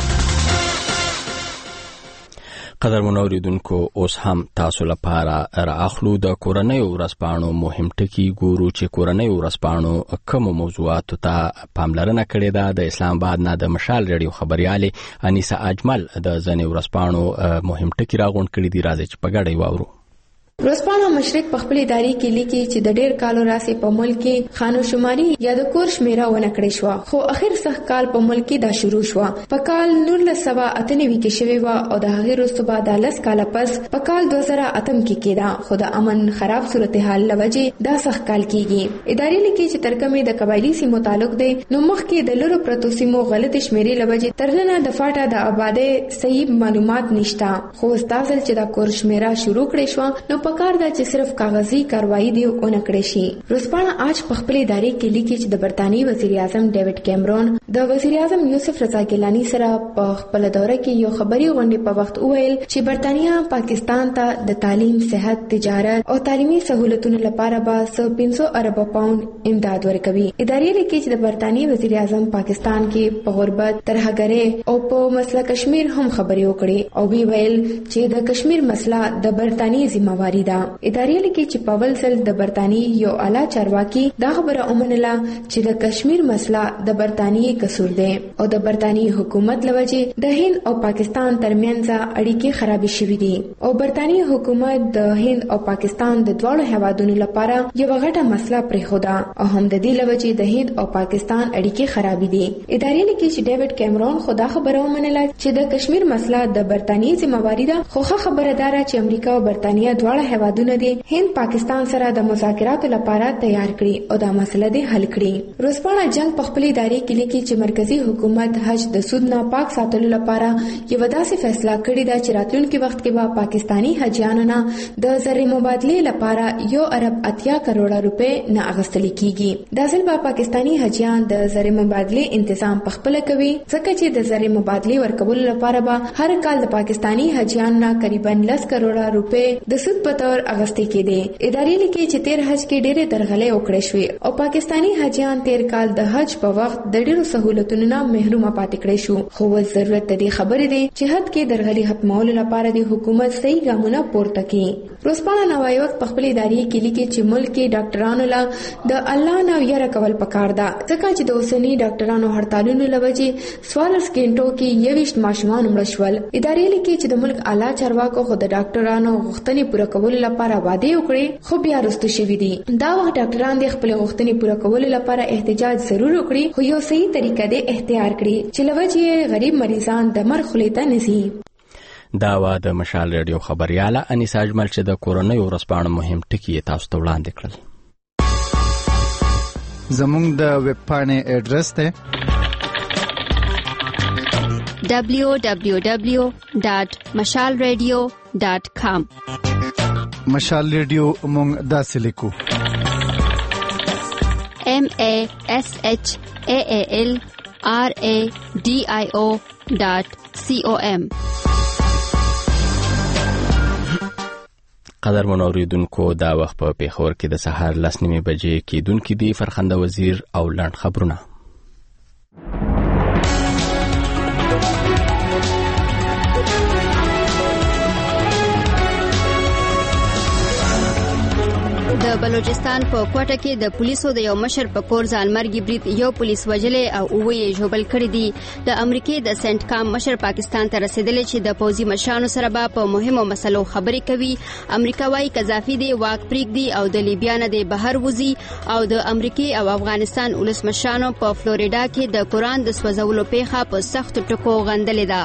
قدرمن اوریدونکو، اوس هم تاسو لپاره راخلو د کورنۍ ورځپاڼو مهم ټکي ګورو چې کورنۍ ورځپاڼو کوم موضوعاتو ته پاملرنه کړې ده. د اسلام آباد نه د مشال ریډیو خبرياله انیسه اجمل د ځنې ورځپاڼو مهم ټکي راغونډ کړي دي. راځي چې په ګډه واورو. ورځپاڼه مشرق په خپل اداري کې لیکي چې د ډېر کالو راځي په ملک کې خانو شماري یا د کور شمیره ونه کړې شو، خو اخر سخت کال په ملک کې دا شروع شو. په کال نولس سوه اته نوي کې شوی و او د هغې وروسته به د لس کاله پس په کال دوه زره اتم کې کېده، خو د امن خراب صورتحال له وجې دا سخت کال کېږي. اداري لیکي چې تر کومې د قبایلي سیمو تعلق دی نو مخکې د لرو پرتو سیمو غلطې شمیرې له وجې تر ننه د فاټا د آبادۍ صحیح معلومات نشته، خو استازل چې دا کور شمیره شروع کړې شو نو په کار ده چې صرف کاغذي کاروایی دی اون کړی شي. ورځپاڼه آج په خپل ادارې کې لیکي چې د برتانی وزیر اعظم ډیوډ کیمرون د وزیر اعظم یوسف رضا ګیلانی سره په خپل دوره کې یو خبري غونډه په وخت وویل چې برتانیا پاکستان ته د تعلیم، صحت، تجارت او تعلیمي سہولتونو لپاره به څو پنځه ارب پاوند امداد ورکوي. ادارې لیکي چې د برتانی وزیر اعظم پاکستان کې په غربت، ترهګرۍ او په مسله کشمیر هم خبري وکړي او وی ویل چې د کشمیر مسله د برتانی ذمہواری ده. ادارې لیکي چې په اول ځل د برتانی یو اعلی چارواکي دا خبره ومنله چې د کشمیر مسله د برتانی قصور دی او د برتانی حکومت لوجې د هند او پاکستان ترمنځ اړیکې خرابې شوې دي او برتانی حکومت د هند او پاکستان د دواړو هیوادونو لپاره یو غټه مسله پرېښوده او هم د دې لوجې د هند او پاکستان اړیکې خرابې دي. ادارې لیکي چې ډیوډ کیمرون خو دا خبره ومنله چې د کشمیر مسله د برتانی ذمہواری ده، خو خبره دار چې امریکا او برتانیا دواړه هیوادونه دي هند پاکستان سره د مذاکراتو لپاره تیار کړي او دا مسله دې حل کړي. ورځپاڼه جنگ په خپل ادارې کې لیکي چې مرکزی حکومت حج د سود نه پاک ساتلو لپاره یو داسې فیصله کړې ده چې راتلونکي وخت کې به پاکستانی حجیانو نه د زر مبادله لپاره یو ارب اتیا کروڑه روپے نه اغستل کیږي. دا ځل به پاکستانی حجیان د زر مبادله تنظیم په خپل کوي ځکه چې د زر مبادله ورکول لپاره به هر کال د پاکستانی حجیان نه تقریبا لس کروڑه روپے د سود په تور اغستې کېدي. ادارې لیکي چې تیر حج کې ډېرې درغلې وکړې شوې او پاکستانی حجیان تیر کال د حج په وخت د ډېرو سہولتونو نه محروم پاتې کړي شو، خو ضرورت د دې خبرې دی چې حد کې درغلي ختمولو لپاره د حکومت صحیح ګامونه پورته کړي. ورځپاڼه نوای وخت په خپل ادارې کې لیکي چې ملک کې ډاکټرانو له د الله نه یره کول پکار ده ځکه چې د اوسنی ډاکټرانو هړتالونو لوجې څوارلس غنټو کې یويشت ماشومان مړ شول. ادارې لیکي چې د ملک اعلی چارواکو خو د ډاکټرانو غوښتنې پوره کولو لپاره وعده وکړي خو بیا رستو شوي دي. دا وخت ډاکټران د خپل غوښتنې پوره کولو لپاره احتجاج ضرور وکړي خو یو صحیح طریقه دې اختیار کړي چې لوجې غریب مریضان د مر خلیته نسی. دا وا د مشال ریډیو خبرياله انیسه اجمل چې د کورونی ورځپاڼو مهم ټکي تاسو ته وړاندې کړل. زموږ د ویب پاڼې اډرس ته دبلیو دبلیو دبلیو ډاٹ مشال ریډیو ډاٹ کام. مشال ریډیو مونږ داسې لیکو M A S H A A L R A D I O dot سی او ام. قدر منوریدونکو دا وخت په پیښور کې د سهار لس نیمې بجې کېدونکې دي. فرخنده وزیر او لنډ خبرونه. د بلوچستان په کوټه کې د پولیسو د یو مشر په کور ځانمرګي برید یو پولیس وژلې او اوه یې ژوبل کړي دي. د امریکای د سنت کام مشر پاکستان ته رسیدلی چې د پوځي مشرانو سره به په مهمو مسلو خبرې کوي. امریکا وايي قذافي دی واک پریږدي او د لیبیا نه دی بهر وځي. او د امریکای او افغانستان ولسمشرانو په فلوریډا کې د قرآن د سوځولو پیښه په سختو ټکو غندلې ده.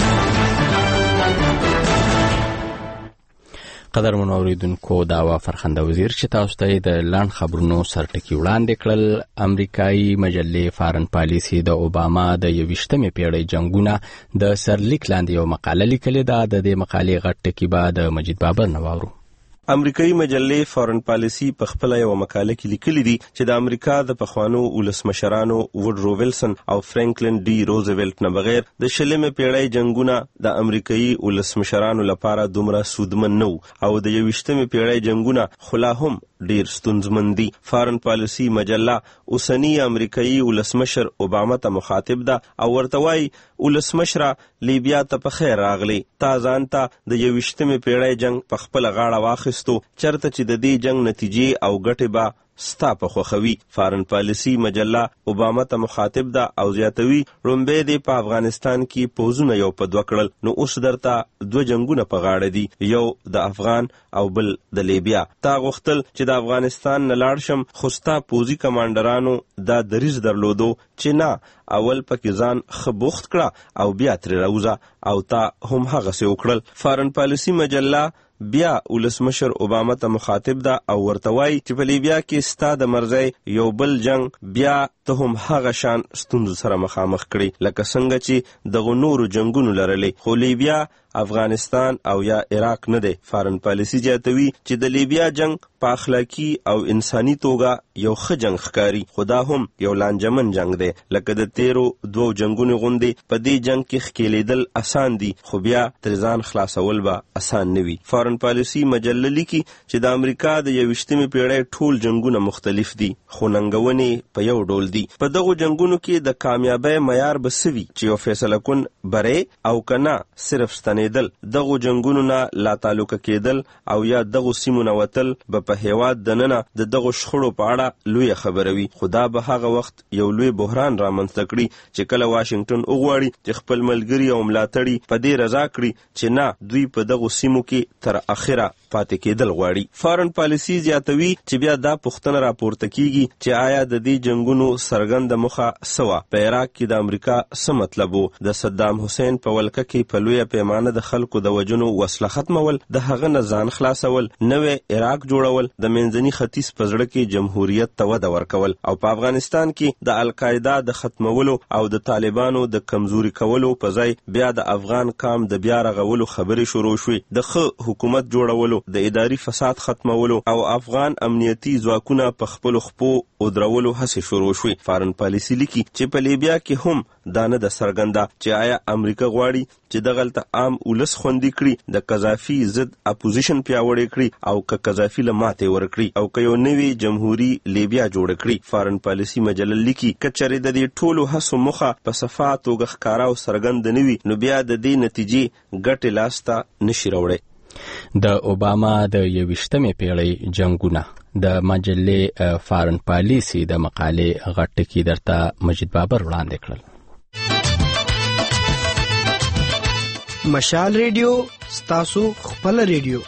قدر منوریدونکو دا وا فرخنده وزیر چې تاسو ته د لاند خبرونو سرټکی وړاندې کړل. امریکایي مجلې فارن پالیسی د اوباما د یویشتمې پیړۍ جنگونه د سرلیک لاندې یو مقاله لیکلې ده. د دې مقالې غټ ټکی به د مجید بابر نواورو. امریکایي مجلې فارن پالیسی په خپل یو مقاله کې لیکلي دي چې د امریکا د پخوانو ولسمشرانو وډرو ویلسن او فرانکلین ډي روزویلټ نه بغیر د شلمې پیړۍ جنگونه د امریکایي ولسمشرانو لپاره دومره سودمن نه او د یویشتمې پیړۍ جنگونه خلا هم ډیر ستونزمن دي. فارن پالیسی مجله اوسنی امریکایي ولسمشر اوباما ته مخاطب ده او ورته وایي ولسمشره لیبیا ته په خیر راغلی. تا ځان ته د یویشتمې پیړۍ جنگ په خپل غاړه واخیستو چرته چې د دې جنگ نتیجې او ګټې به ستا په خوښوي. فارن پالیسی مجله اوباما ته مخاطب ده او زیاتوي رومبه دی په افغانستان کې پوزونه یو په دوه کړل نو اوس درته دوه جنگونه په غاړه دي، یو د افغان او بل د لیبیا. تا غوښتل چې د افغانستان نه لاړ شم خو ستا پوزي کمانډرانو دا دریځ درلودو چې نه، اول پکې ځان ښه بوخت کړه او بیا ترې راوځه او تا هم هغسې وکړل. فارن پالیسی مجله بیا ولسمشر اوباما ته مخاطب ده او ورته وایي چې په لیبیا کې ستا د مرزۍ یو بل جنگ بیا ته هم هغه شان ستونزو سره مخامخ کړي لکه څنګه چې دغه نورو جنگونو لرلې، خو لیبیا افغانستان او یا عراق نه دی. فارن پالیسی جاتوي چې د لیبیا جنگ په اخلاقی او انساني توګه یو ښه جنگ ښکاري، خو دا هم یو لانجمن جنگ دی لکه د تیرو دوو جنگونو غوندې. په دې جنگ کې ښکېلیدل اسان دي خو بیا ترې ځان خلاصول به اسان نه وي. فارن پالیسی مجله لیکي چې د امریکا د یویشتمې پیړۍ ټول جنگونه مختلف دي خو ننګونې په یو ډول دي. په دغو جنگونو کې د کامیابۍ معیار به څه وي چې یو فیصله کن بری او کنه صرف ستنېدل. دغو جنگونو نه لا تعلقه کېدل او یا دغو سیمو نه وتل به په هیواد دننه د دغو شخړو په اړه لویه خبره وي، خو دا به هغه وخت یو لوی بحران رامنځته کړي چې کله واشنګټن وغواړي چې خپل ملګري او ملاتړي په دې رضا کړي چې نه دوی په دغو سیمو کې تر اخره پاتې کېدل غواړي. فارن پالیسی زیاتوي چې بیا دا پوښتنه راپورته کیږي چې آیا د دې جنگونو څرګنده موخه څه وه؟ په عراق کې د امریکا څه مطلب و؟ د صدام حسین په ولکه کې په لویه پیمانه د خلکو د وجنو وسله ختمول، د هغه نه ځان خلاصول، نوې عراق جوړول، د منځني ختیځ په زړه کې جمهوریت ته وده ورکول او په افغانستان کې د القاعده د ختمولو او د طالبانو د کمزوري کولو په ځای بیا د افغان قام د بیا رغولو خبرې شروع شوې، د ښه حکومت جوړولو، د اداري فساد ختمولو او افغان امنیتي ځواکونه په خپلو خپو ودرولو هڅې شروع شوې. فارن پالیسی لیکي چې په لیبیا کې هم دا نه ده څرګنده چې آیا امریکا غواړي چې دغلته عام ولس خوندي کړي، د قذافي ضد اپوزیشن پیاوړی کړي او که قذافي له ماتې ورکړي او که یو نوې جمهوري لیبیا جوړه کړي. فارن پالیسی مجله لیکي که چېرې د دې ټولو هڅو موخه په صفا توګه ښکاره او څرګنده نه وي نو بیا د دې نتیجې ګټې لاسته نشي راوړی. د اوباما د یویشتمې پیړۍ جنگونه د مجلې فارن پالیسی د مقالې غټ ټکي درته مجید بابر وړاندې کړل. مشال ریډیو ستاسو خپل ریډیو.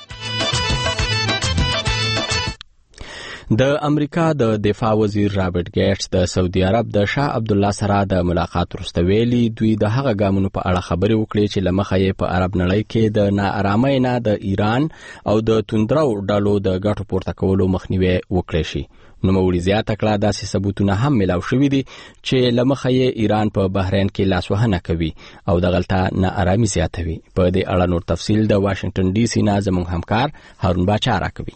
د امریکا د دفاع وزیر رابرټ ګیټس د سعودي عرب د شاه عبد الله سره د ملاقات وروسته ویلي دوی د هغه ګامونو په اړه خبرې وکړې چې له مخه یې په عرب نړۍ کې د ناارامۍ نه د ایران او د توندرو ډلو د ګټو پورته کولو مخنیوي وکړي شي. نوموړي زیاته کړه داسې ثبوتونه هم ملاو شوي دي چې له مخه یې ایران په بحرین کې لاسوهنه کوي او دغلته ناارامي زیاتوي. په دې اړه نور تفصیل د واشنگټن ډي سي نه زموږ همکار هارون باچا راکوي.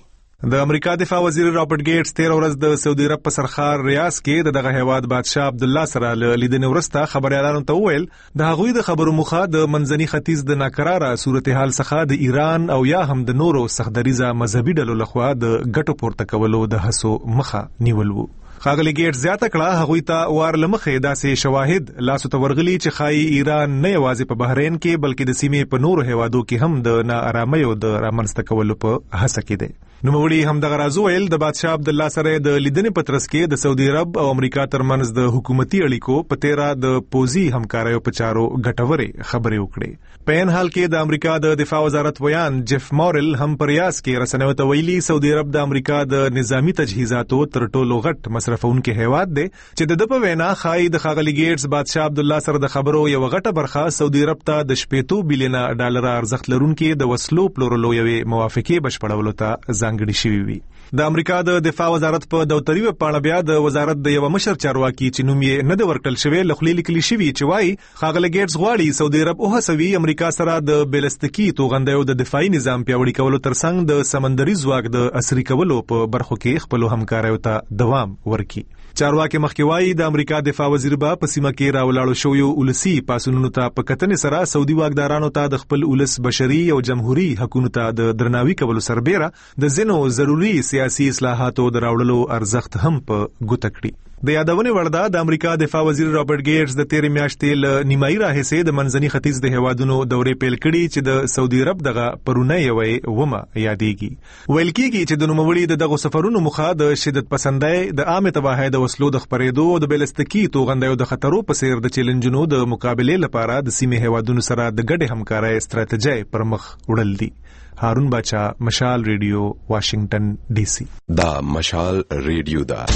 د امریکا دفاع وزیر رابرټ ګیټس تیر ورځ د سعودي عرب په سرخار ریاض کې د دغه هیواد بادشاه عبد الله سره له لیدنې وروسته خبريالانو ته وویل د هغوی د خبرو مخه د منځني ختیځ د ناکراره صورتحال څخه د ایران او یا هم د نورو سختدریزه مذهبي ډلو لخوا د ګټو پورته کولو د هڅو مخه نیول وو. ښاغلي ګیټس زیاته کړه هغوی ته وار له مخې داسې شواهد لاسو ته ورغلي چې ښایي ایران نه یوازې په بحرین کې بلکې د سیمې په نورو هیوادو کې هم د ناارامۍ د رامنځته کولو په هڅه کې دی. نوموړي همدغه راز وویل د بادشاه عبد الله سره د لیدنې په ترڅ کې د سعودي عرب او امریکا ترمنځ د حکومتي اړیکو په تیرا د پوزي همکاریو په چارو ګټورې خبرې وکړې. په ان حال کې د امریکا د دفاع وزارت ویان جف مورل هم پر ریاض کې رسنیو ته ویلي سعودي عرب د امریکا د نظامی تجهیزاتو تر ټولو غټ مصرفونکي هیواد دی چې د په وینا خای د ښاغلي ګیټس بادشاه عبد الله سره د خبرو یو غټه برخه سعودي عرب ته د شپېتو بلینه ډالر ارزښت لرونکي د وسلو پلورلو یوې موافقې بشپړولو ته ځانګړي شوی وي. د امریکا د دفاع وزارت په دفتري وپاڼه بیا د وزارت د یو مشر چارواکي چې نوم یې نه د ورکړل شوی لخوا لیکلي شوی چې وايي ښاغلي ګیټس غواړي سعودي عرب او هڅوي امریکا سره د بیلستیکي توغندیو د دفاعي نظام پیاوړي کولو ترڅنګ د سمندري ځواک د عصري کولو په برخو کې خپل همکاریو ته دوام ورکړي. چارواکي مخکې وايي د امریکا دفاع وزیر به په سیمه کې راولاړو شویو ولسی پاسونو ته په کتنې سره سعودي واکدارانو ته د خپل ولس بشري او جمهوریت حقوقو ته د درناوي کولو سربېره د ځینو ضروري سیاسي اصلاحاتو د راوړلو ارزښت هم په ګوته کړی. د یادونې وړ ده د امریکا دفاع وزیر رابرټ ګیټس د تیرې میاشتې له نیمایي راهیسې د منځني ختیځ د هیوادونو دورې پیل کړي چې د سعودي عرب دغه پرونه یوې ومه یادېږي. ویل کېږي چې د نوموړي د دغو سفرونو موخه د شدت پسندۍ د عامه تباهۍ د وسلو د خپرېدو او د بیلستیکي توغندیو د خطرو په څیر د چیلنجونو د مقابلې لپاره د سیمې هیوادونو سره د ګډې همکارۍ ستراتیژي پر مخ وړل دي. هارون باچا، مشال ریډیو، واشنگټن ډي سي. دا مشال ریډیو دا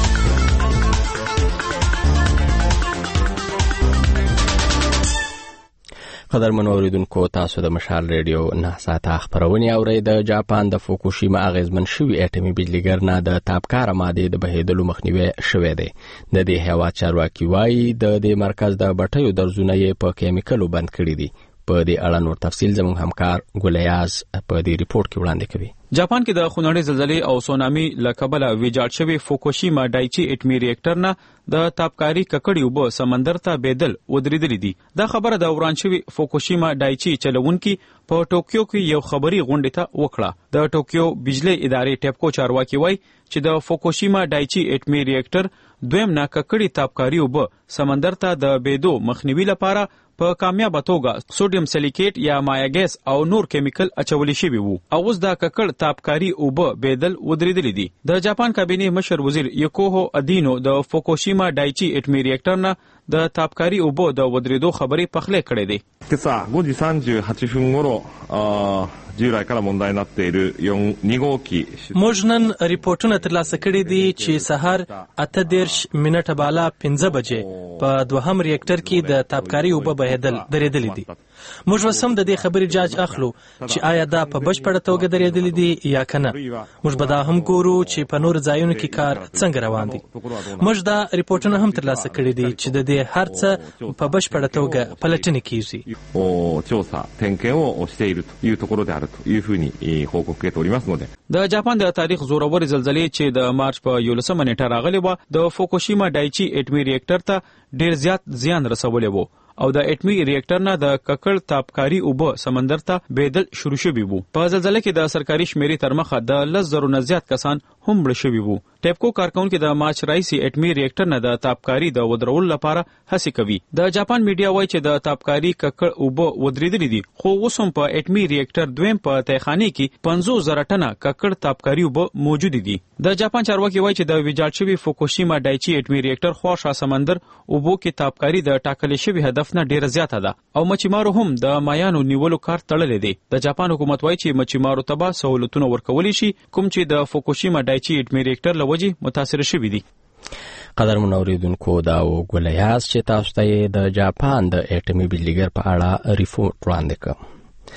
قدرمنو اوریدونکو، تاسو د مشال ریډیو نه ساعته خبرونه اورئ. د جاپان د فوکوشیما اغیزمن شوی اټومي بجلیګر نه د تابکار ماده د بهیدلو مخنیوي شوی دی. د دې هیواد چارواکي وایي د دې مرکز د بټیو درزونه یې په کیمیکلو بند کړی دي. په دې اړه نور تفصیل زموږ همکار ګولیاز په دې ریپورت کې وړاندې کوي. جاپان کې د خونړۍ زلزلې او سونامي لکبله ویجاړ شوی فوکوشیما ډایچی اټمی ریاکټر نه د تابکاری ککړې اوبه سمندر ته بېدل ودرېدلې دي. دا خبره د وران شوی فوکوشیما ډایچی چلونکي په ټوکیو کې یو خبري غونډه ته وکړه. د ټوکیو بجلی ادارې ټیپکو چارواکي وایي چې د فوکوشیما ډایچی اټمی ریاکټر دویم نه ککړې تابکاری اوبه سمندر ته د بېدو مخنیوي لپاره په کامیابه توګه سوډیم سلیکیټ یا مایا ګیس او نور کیمیکل اچولې شوی وو او اوس دا ککړ تابکاری اوبه بېدل ودرېدلې دي. د جاپان کابینې مشر وزیر یوکوهو ادینو د فوکوشیما ډایچی اټمی ریاکټر نه د تابکاری اوبو د ودرېدو خبرې پخلې کړې دي. 今朝ごじさんじゅうはっぷん頃従来から問題になっているに号機 موږ نن ریپورتونه ترلاسه کړي دي چې سهار اته دیرش منټه بالا پنځه بجې په دوهم ریاکټر کې د تابکاری اوبه بهیدل درېدلې دي. موږ وسم د دې خبرې جاج اخلو چې آیا دا په بشپړه توګه درېدلې دي یا کنه. موږ به دا هم ګورو چې په نور ځایونو کې کار څنګه روان دي. موږ دا ریپورتونه هم ترلاسه کړي دي چې د دې هر څه په بشپړه توګه پلټنه کیږي. 調査点検をしているというところであるというふうに報告受けておりますので。 د جاپان د تاریخ زورور زلزلې چې د مارچ په یولسمه نیټه راغلې و د فوکوشیما ډایچی اټمی ریاکټر ته ډیر زیات زیان رسولی وو او د اټمی ریاکټر نه د ککړ تابکاری اوبه سمندر ته بېدل شروع شوي وو. په زلزلې کې د سرکاري شمیرې تر مخه د لس زرو نه زیات کسان هم مړه شوي وو. ټیپکو کارکونکو د مارچ راهیسې اټمی ریاکټر نه د تابکاری د ودرولو لپاره هڅې کوي. د جاپان میډیا وایي چې د تابکاری ککړ اوبه ودرېدلې دي خو اوس هم په اټمی ریاکټر دویم په تیخانې کې پنځوس زره ټنه ککړ تابکاری اوبه موجود دي. د جاپان چارواکي وایي چې د ویجاړ شوي فوکوشیما ډایچی اټمی ریاکټر خواشه سمندر اوبو کې تابکاری د ټاکلې شوي هدف نه ډیره زیاته ده او مچیمارو هم د مایانو نیولو کار تړلی دی. د جاپان حکومت وایي چې مچیمارو ته به سہولتونه ورکولی شي کوم چې د فوکوشیما ډایچی اټمی ریاکټر له وجې متاثر شوي دي. قدرمن اوریدونکو، دا و ګولیاز چې تاسو ته د جاپان د اټمی بجلیګر په اړه ریپورت وړاندې کړ.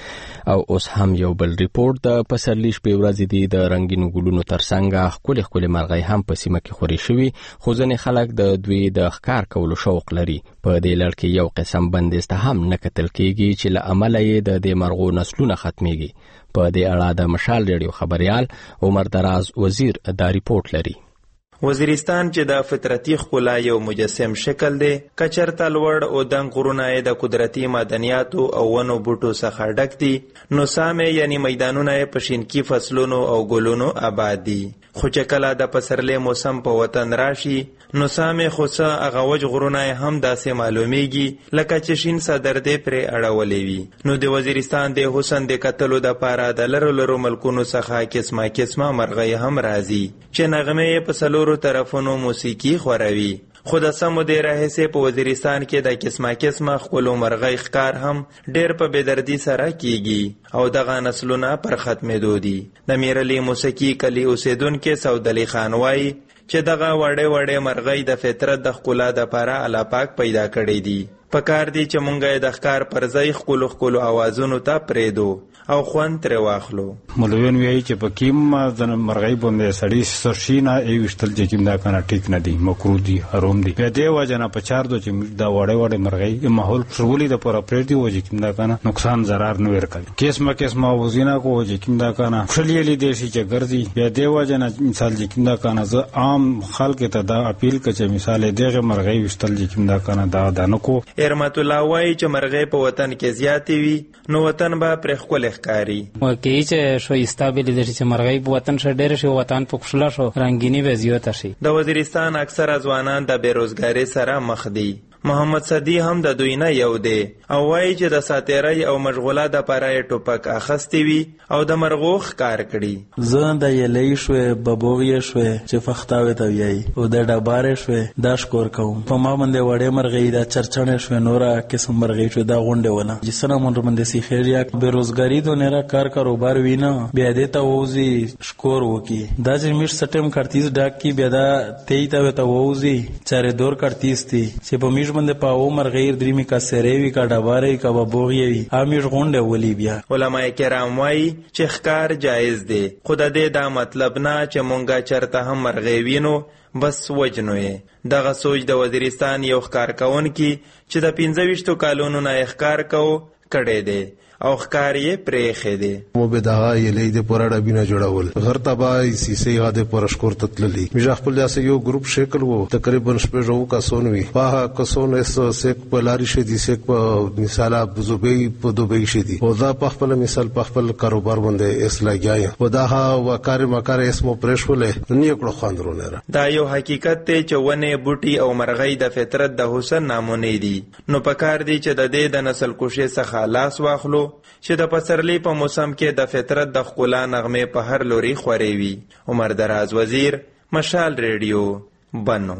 او اوس هم یو بل ریپورت د پسرلی شپې ورځې دی د رنگینو ګلونو ترڅنګ خپل خپل مرغۍ هم په سیمه کې خوري شوی، خو ځینې خلک د دوی د ښکار کولو شوق لري. په دې لړ کې یو قسم بندیز هم نه کتل کیږي چې له امله یې د دې مرغو نسلونه ختميږي. په دې اړه د مشال ریډیو خبريال عمر دراز وزیر دا ریپورت لري. وزیرستان چې د فطرتي ښکلا یو مجسم شکل دی، کچرته لوړ او دنګ غرونه د قدرتي معدنیاتو او ونو بوټو څخه ډک دي، نو سامې یعنی میدانونه په شینکی فصلونو او ګلونو آباد دي. خو چې کله د پسرلی موسم په وطن راشي نو سامې خو څه هغه وچ غرونه هم داسې معلومیږي لکه چې شین صدر دې پرې اړولې وي. نو د وزیرستان د حسن د کتلو دپاره د لرو لرو ملکونو څخه قسمه قسمه مرغۍ هم راځي چې نغمې په څلورو طرفونو موسیقي خوروي. خو د سمو د راهیسې په وزیرستان کې د قسمه قسمه خپلو مرغۍ ښکار هم ډېر په بېدردي سره کیږي او دغه نسلونه پر ختمېدو دي. د میرلی موسیقي کلي اوسیدونکي سعودعلي خان وایي چې دغه وړې وړې مرغۍ د فطرت د ښکلا دپاره الله پاک پیدا کړی دي. پکار دی چې مونږ یې د ښکار پر ځای ښکلو ښکلو اوازونو ته پرېږدو او خوند ترې واخلو. مولویان وایي چې په کیم د مرغۍ باندې سړي سرشي نه یې ویشتل چې کیم دا کنه ټیک نه دي، مکروه دي، حرام دي. په دې وجه نه په چار دو چې دا وړې وړې مرغۍ ماحول سرولي د پوره پرېږدي و چې کیم دا کنه نقصان ضرر نه ورکوي. قسمه قسمه اوازونه کو چې کیم دا کنه خوشالي لیدي شي چې ګرځي. په دې وجه نه مثال چې کیم دا کنه زه عام خلک ته دا اپیل کوم چې مثال دغه مرغۍ ویشتل چې کیم دا کنه دا د نکو. ارمت الله وایي چې مرغۍ په وطن کې زیاتې وي نو وطن به پرې ښکلی ښکاري. واقعي چې ښایسته به لیدل شي چې مرغۍ په وطن ښه ډېره شي، وطن په ښکلا شو، رنګیني به زیاته شي. د وزیرستان اکثره ځوانان د بېروزګارۍ سره مخ دي. محمد صدی هم د دوی نه یو دی او وایي چې د ساتیرۍ او مشغوله دپاره یې ټوپک اخیستی وي او د مرغو ښکار کړي. زه د یلۍ شوې، ببوغې شوې چې فختاوې ته ویایي، او د ډبارې شوې دا شکور کوم. په ما باندې وړې مرغۍ دا چرچڼې شوې، نوره قسم مرغۍ شوې دا غونډې ونه جسنه مونږ باندې سیخېږي. بېروزګاري د نېره کار کاروبار وي نه، بیا دې ته ووځي شکور وکړي. دا چې میش سټیم کارتیز ډاک کي بیا دا تیی ته ته ووځي چارې دور کارتیز تی چې په میش باندې په او مرغۍ درېمې کا سریوي کا ډبارې کا ببوغې وي امیش غونډې ولي. بیا علما کرام وایي چې ښکار جایز دی، خو د دې دا مطلب نه چې مونږه چرته هم مرغۍ وینو بس وجنو یې. دغه سوچ د وزیرستان یو ښکار کوونکي چې د پنځه ویشتو کالونو نه یې ښکار کوو کړی دی او ښکار یې پرېښی دی. و به دغه یلۍ د پوره ډبینه جوړول غر ته به سیسې غاده پر اشکور ته تللی. میږه خپل داسې یو ګروپ شکل وو، تقریبا شپږ اوه کسان وي. په کسان اس سیک په لاري شه دي، سیک په مثال بزوبي په دوبي شه دي او دا په خپل مثال په خپل کاروبار باندې اس لګیا و دا وکړ مکر اسمو پرېښولې نه کړو خواندرونه. دا یو حقیقت دی چې ونه بوټي او مرغۍ د فطرت د حسن نمونه دي. نو پکار دی چې د دې د نسل کوشش څخه لاس واخلو چې د پسرلی په موسم کې د فطرت د ښکلا نغمې په هر لوري خورې وي. عمر دراز وزیر، مشال ریډیو، بنو.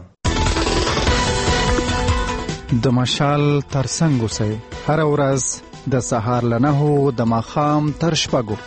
د مشال ترڅنګ اوسئ هر ورځ د سهار له نهو د ماښام تر شپږو.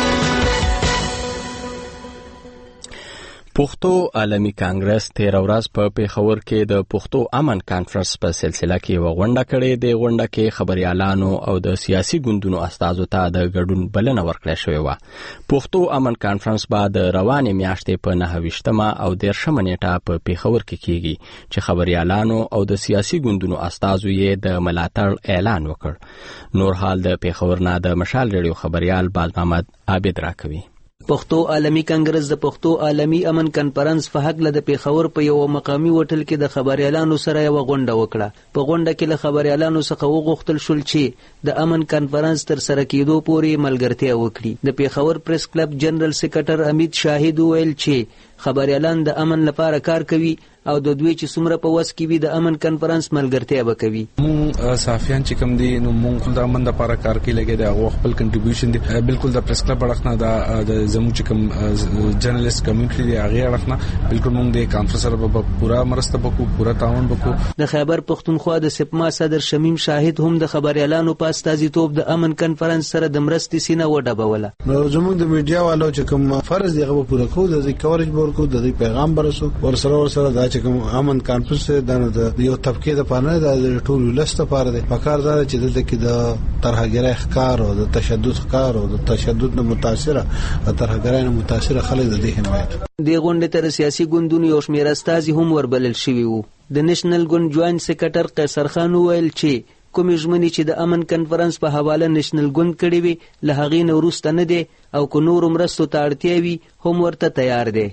پښتو عالمي کانګرس تیر ورځ په پیښور کې د پښتو امن کانفرنس په سلسله کې وغونډه کړې. د غونډه کې خبريالانو او د سیاسي ګوندونو استازو ته د ګډون بلنه ورکړل شوې وه. پښتو امن کانفرنس به د روانې میاشتې په نهه ویشتمه او دېرشمه نیټه په پیښور کې کیږي چې خبريالانو او د سیاسي ګوندونو استازو یې د ملاتړ اعلان وکړ. نور حال د پیښور نه د مشال ریډیو خبريال باز محمد عابد راکوي. پښتو عالمي کانګرس د پښتو عالمي امن کانفرنس په حق له د پیښور په یو مقامي هوټل کې د خبريالانو سره یو غونډه وکړه. په غونډه کې له خبريالانو څخه وغوښتل شول چې د امن کانفرنس تر سره کېدو پورې ملګرتیا وکړي. د پیښور پریس کلب جنرال سیکریټر امید شاهد ویل چې خبريالان د امن لپاره کار کوي او د دوی چې څومره په وس کې وي د امن کانفرنس ملګرتیا به کوي. مونږ صحافیان چې کوم دي نو مونږ د امن لپاره کار کوي، لګي دا خپل کنټریبیوشن دی. بالکل د پریس کلب اړخ نه د زموږ چې کوم جرنالست کمیونټي دی هغه اړخ نه بالکل مونږ د کانفرنس سره په پورا مرسته وکړو، پورا تعاون وکړو. د خیبر پښتونخوا د سپما صدر شمیم شاهد هم د خبريالانو په استازیتوب د امن کانفرنس سره د مرستې سینه وډبوله. نو زموږ د میډیا والو چې کوم فرض دی هغه پوره کوو، د کوریج ورکو، د پیغام برسو ورسره ورسره دا چې چې کوم امن کانفرنس د یو طبقه د پانه د ټول ولست لپاره د پکار دار چې د کې د طرحګرای ښکار او د تشدد ښکار او د تشدد نه متاثره طرحګرای نه متاثره خلک د دې حمایت د غونډې تر سیاسي ګوندونو یو شمېر استازي هم وربلل شوي وو. د نېشنل ګوند جوائنټ سکرټر قیصر خان وویل چې کومې ژمنې چې د امن کنفرانس په حواله نېشنل ګوند کړې وي له هغې نه وروسته نه دی او که نورو مرستو ته اړتیا وي هم ورته تیار دی.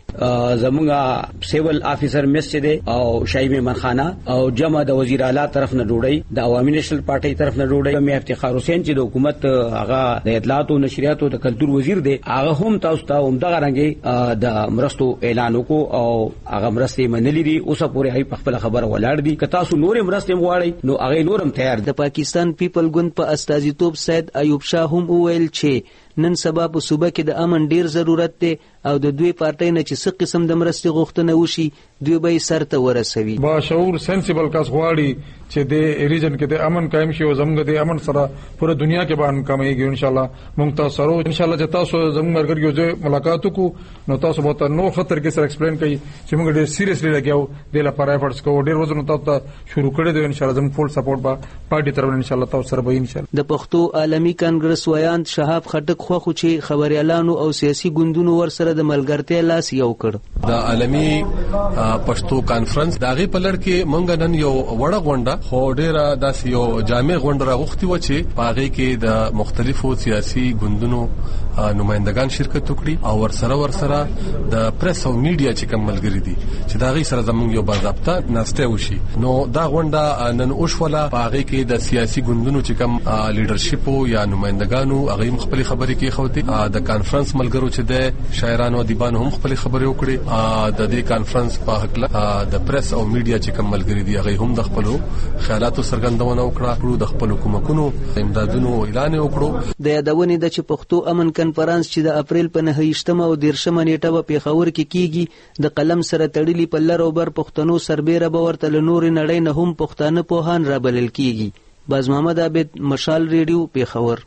زمونږ سیول آفیسر مس چې دی او شاهي مهمانخانه او جمع د وزیر اعلی طرف نه ډوډۍ د عوامي نېشنل پارټۍ طرف نه ډوډۍ مې افتخار حسین چې د حکومت هغه د اطلاعات او نشریات او د کلتور وزیر دی هغه هم تاسو ته هم دغه رنګي د مرستو اعلان وکړو او هغه مرستې منلې دي. اوس پورې هي په خپل خبره ولاړ دي که تاسو نورې مرستې غواړئ نو هغه نورم تیار. د پاکستان پیپل ګوند په استازیتوب سید ایوب شاه هم وویل چې نن سبا په صوبه کې د امن ډیر ضرورت دی او د دوی پارټۍ نه چې څه قسم د مرستې غوښتنه وشي دوی به یې سرته ورسوي. با شعور سنسیبل کس غواړي چې د ریجن کې د امن قائم شي او زموږ د امن سره پوره دنیا کې به امن کمیږي ان شاء الله. موږ تاسو سره ان شاء الله چې تاسو زموږ مرګ یو ملاقات وکړو نو تاسو به نو خطر کې سره ایکسپلین کوي چې موږ ډیر سیریسلی لګیاو د لپاره ایفورټس کوو ډیر وزن تاسو ته شروع کړی دی ان شاء الله زموږ فول سپورټ به پارټي طرف ان شاء الله تاسو سره به ان شاء الله. د پښتو عالمي کانګرس ویاند شهاب خټک خو چې خبريالانو او سیاسي ګوندونو ورسره د ملګرتیا لاس یو کړ. د عالمي پښتو کانفرنس داغه په لړ کې مونږ نن یو وړه غونډه خو ډیره داسې یو جامع غونډه راغوښتي و چې پاغه کې د مختلفو سیاسي ګوندونو نمائندگان شرکت وکړي او ورسره ورسره د پریس او میډیا چې کوم ملګری دي چې داغه سره زموږ یو باضابطه ناسته وشي. نو دا غونډه نن اوښوله پاغه کې د سیاسي ګوندونو چې کوم لیډرشپ یا نمائندگانو هغه مخبلي خبرې کې خوته د کانفرنس ملګرو چې د شاعرانو ادیبانو هم خپل خبرې وکړي. د دې کانفرنس په حق د پریس او میډیا چې کوم ملګری دي هغه هم د خپل خیالاتو څرګندونه وکړه د خپل حکومتونو امدادونو اعلان وکړو. د یادونې د چې پښتو امن کنفرانس چې د اپریل په نهه او دیرشمه نیټه په پیښور کې کیږي د قلم سره تړلي په لر او بر پښتنو سربېره به ورته له نورې نړۍ نه هم پښتانه پوهان رابلل کیږي. باز محمد عابد، مشال ریډیو، پیښور.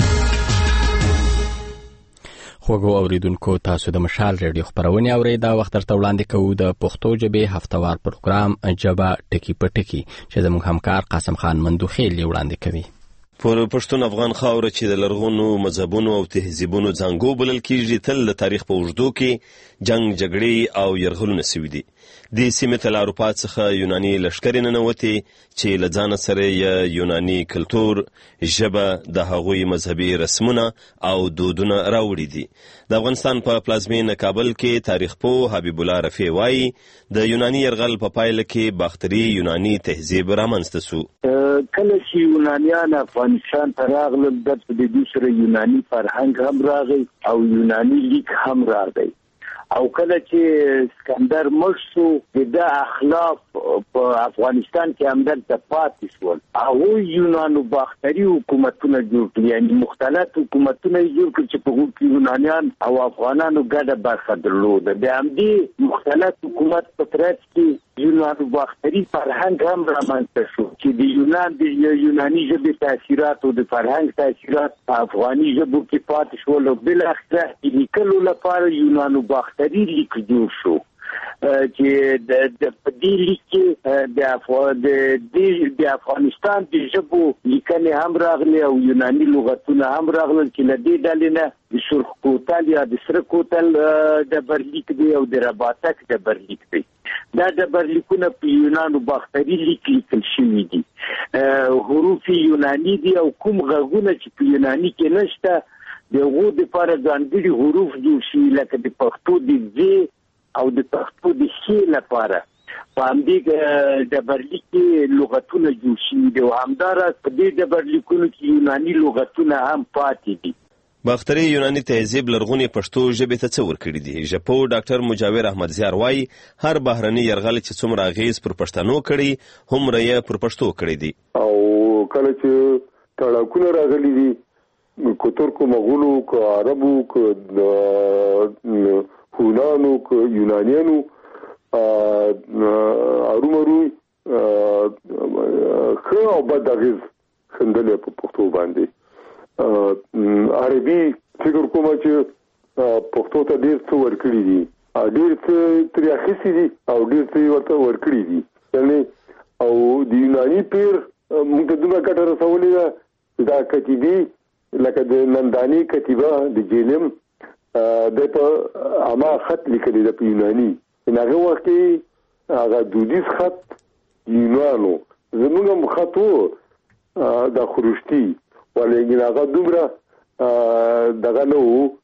خوږو اوریدونکو تاسو د مشال ریډیو خبرونه اورئ. دا وخت ترته وړاندې کوو د پښتو ژبې هفتوار پروګرام جبا ټکی پټکی چې زموږ همکار قاسم خان مندوخیل وړاندې کوي. پر پښتون افغان خاور چې د لرغونو مذهبونو او تهذیبونو ځانګو بلل کیږي تل د تاریخ په اوږدو کې جنگ جګړې او يرغلونه سوي دي. د سیمې تل اروپا څخه یوناني لښکرې ننوتي چې له ځان سره یې یوناني کلتور، ژبه، د هغوی مذهبي رسمونه او دودونه راوړي دي. د افغانستان په پلازمینه کابل کې تاریخ پوه حبیب الله رفیع وایي د یوناني يرغل په پایله کې باختري یوناني تهذیب رامنځته شو. کله چې یونانیان افغانستان ته راغلل د دې سره یوناني فرهنګ هم راغی او یوناني لیک هم راغی او کله چې اسکندر مړ شو د اخلاق په افغانستان کې همدلته پاتې شول. هغوی یونانو باختري حکومتونه جوړ کړي یعنې مختلف حکومتونه یې جوړ کړي چې په هغو کې یونانیان او افغانانو ګډه برخه درلوده. د همدې مختلف حکومت په ترڅ کې یونانو باختري فرهنګ هم رامنځته شو چې د یونان د یوناني ژبې تاثیرات او د فرهنګ تاثیرات په افغاني ژبو کې پاتې شول او بالاخره د لیکلو لپاره یونانو باختري لیک جوړ شو چې د دې لیک د د افغانستان د ژبو لیکنې هم راغلي او یوناني لغتونه هم راغلل چې له دې ډلې نه د سرخ کوتل یا د سره کوتل د برلیک دی او د رباطک د برلیک دی. دا د برلیکونه په یونانو باختري لیک لیکل شوي دي. حروف یوناني دي او کوم غږونه چې په یوناني کې نشته د هغو دپاره ځانګړي حروف جوړ شوي لکه د پښتو د ځ او د پښتو د ښ لپاره په همدې ډبرلیک کې لغتونه جوړ شوي دي او همداراز په دې ډبرلیکونو کې یوناني لغتونه هم پاتې دي. باختري یوناني تهذیب لرغونې پښتو ژبې ته څه ورکړي دي؟ ژبپو ډاکټر مجاور احمد زیار وایي هر بهرني یرغل چې څومره اغېز پر پښتنو کړي هومره یې پر پښتو کړي دي. او کله چې تړاکونه راغلي دي که ترکو مغولو که عربو که هونانو که یونانیانو ارومروی ښه او بد اغېز ښندلی په پښتو باندې. عربي فکر کومه چې پښتو ته ډېر څه ورکړي دي ډېر څه ترې اخیستي دي او ډېر څه ورته ورکړي دي. یعنې او د یوناني پیر موږ ته دومره ګټه رسولې ده دا کتیبې لکه د ننداني کتیبه د جیلم د په عامه خط لیکلي ده په یوناني. هغه وخت کې هغه دودیز خط یونانو زموږ هم خط و د خروشتي ولیکن هغه دومره دغه نه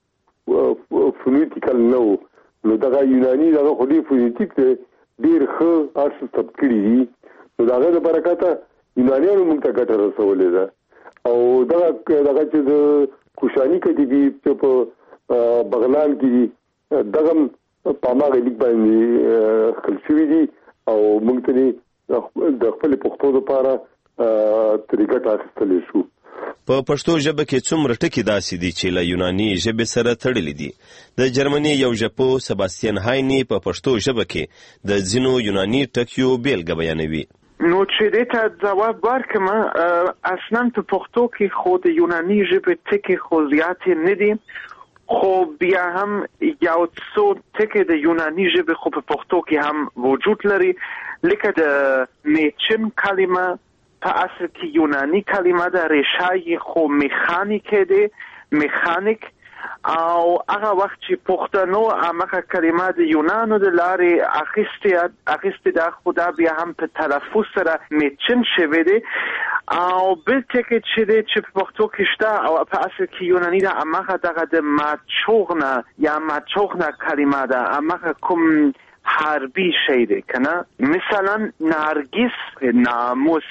و فونیټیکل نه و. نو دغه یوناني دغه خو ډېر فونیټیک دی ډېر ښه هر څه ثبت کړي دي. نو د هغه د برکته یونانیانو موږ ته ګټه رسولې ده. او دغه دغه چې د کوشاني کتیبې چې په بغلان کې دي دغه په هماغه لیک باندې خپل شوي دي او موږ ته د خپل پښتو لپاره ترې ګټه اخیستلی شو. په پښتو ژبه کې څومره ټکي داسې دي چې له یوناني ژبې سره تړلي دي. د جرمني یو ژبپو سباستین هایني په پښتو ژبه کې د ځینو یوناني ټکیو بیلګه بیانوي. نو چې دې ته ځواب ورکړم اصلا په پښتو کې خو د یوناني ژبې ټکي خو زیاتې نه دي خو بیا هم یو څو ټکي د یوناني ژبې خو په پښتو کې هم وجود لري لکه د میچن کلمه په اصل کې یوناني کلمه ده ریشه یې خو میخانیک دی میخانیک او هغه وخت چې پښتنو هغه کلمه د یونانو د لارې اخیستې اخیستې ده خو دا بیا هم په تلفظ سره میچن شوی دی او بل ټکی چې دی چې په پښتو کې شته او په اصل کې یوناني ده هغه دغه د ماچوغنه یا ماچوغنه کلمه ده هغه کوم حربی شی دی کنه مثلا نرگس ناموس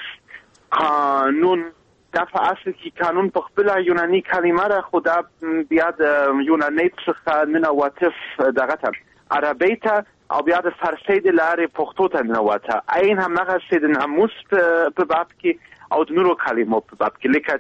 قانون دا په اصل کې قانون په خپل یوناني کلمه را خدا بیا د یوناني څخه ننواتف دغه ته عربی ته او بیا د فارسی د لارې پښتو ته ننوته عین همغه سي د ناموس په باب کې او د نورو کلمو په باب کې لکه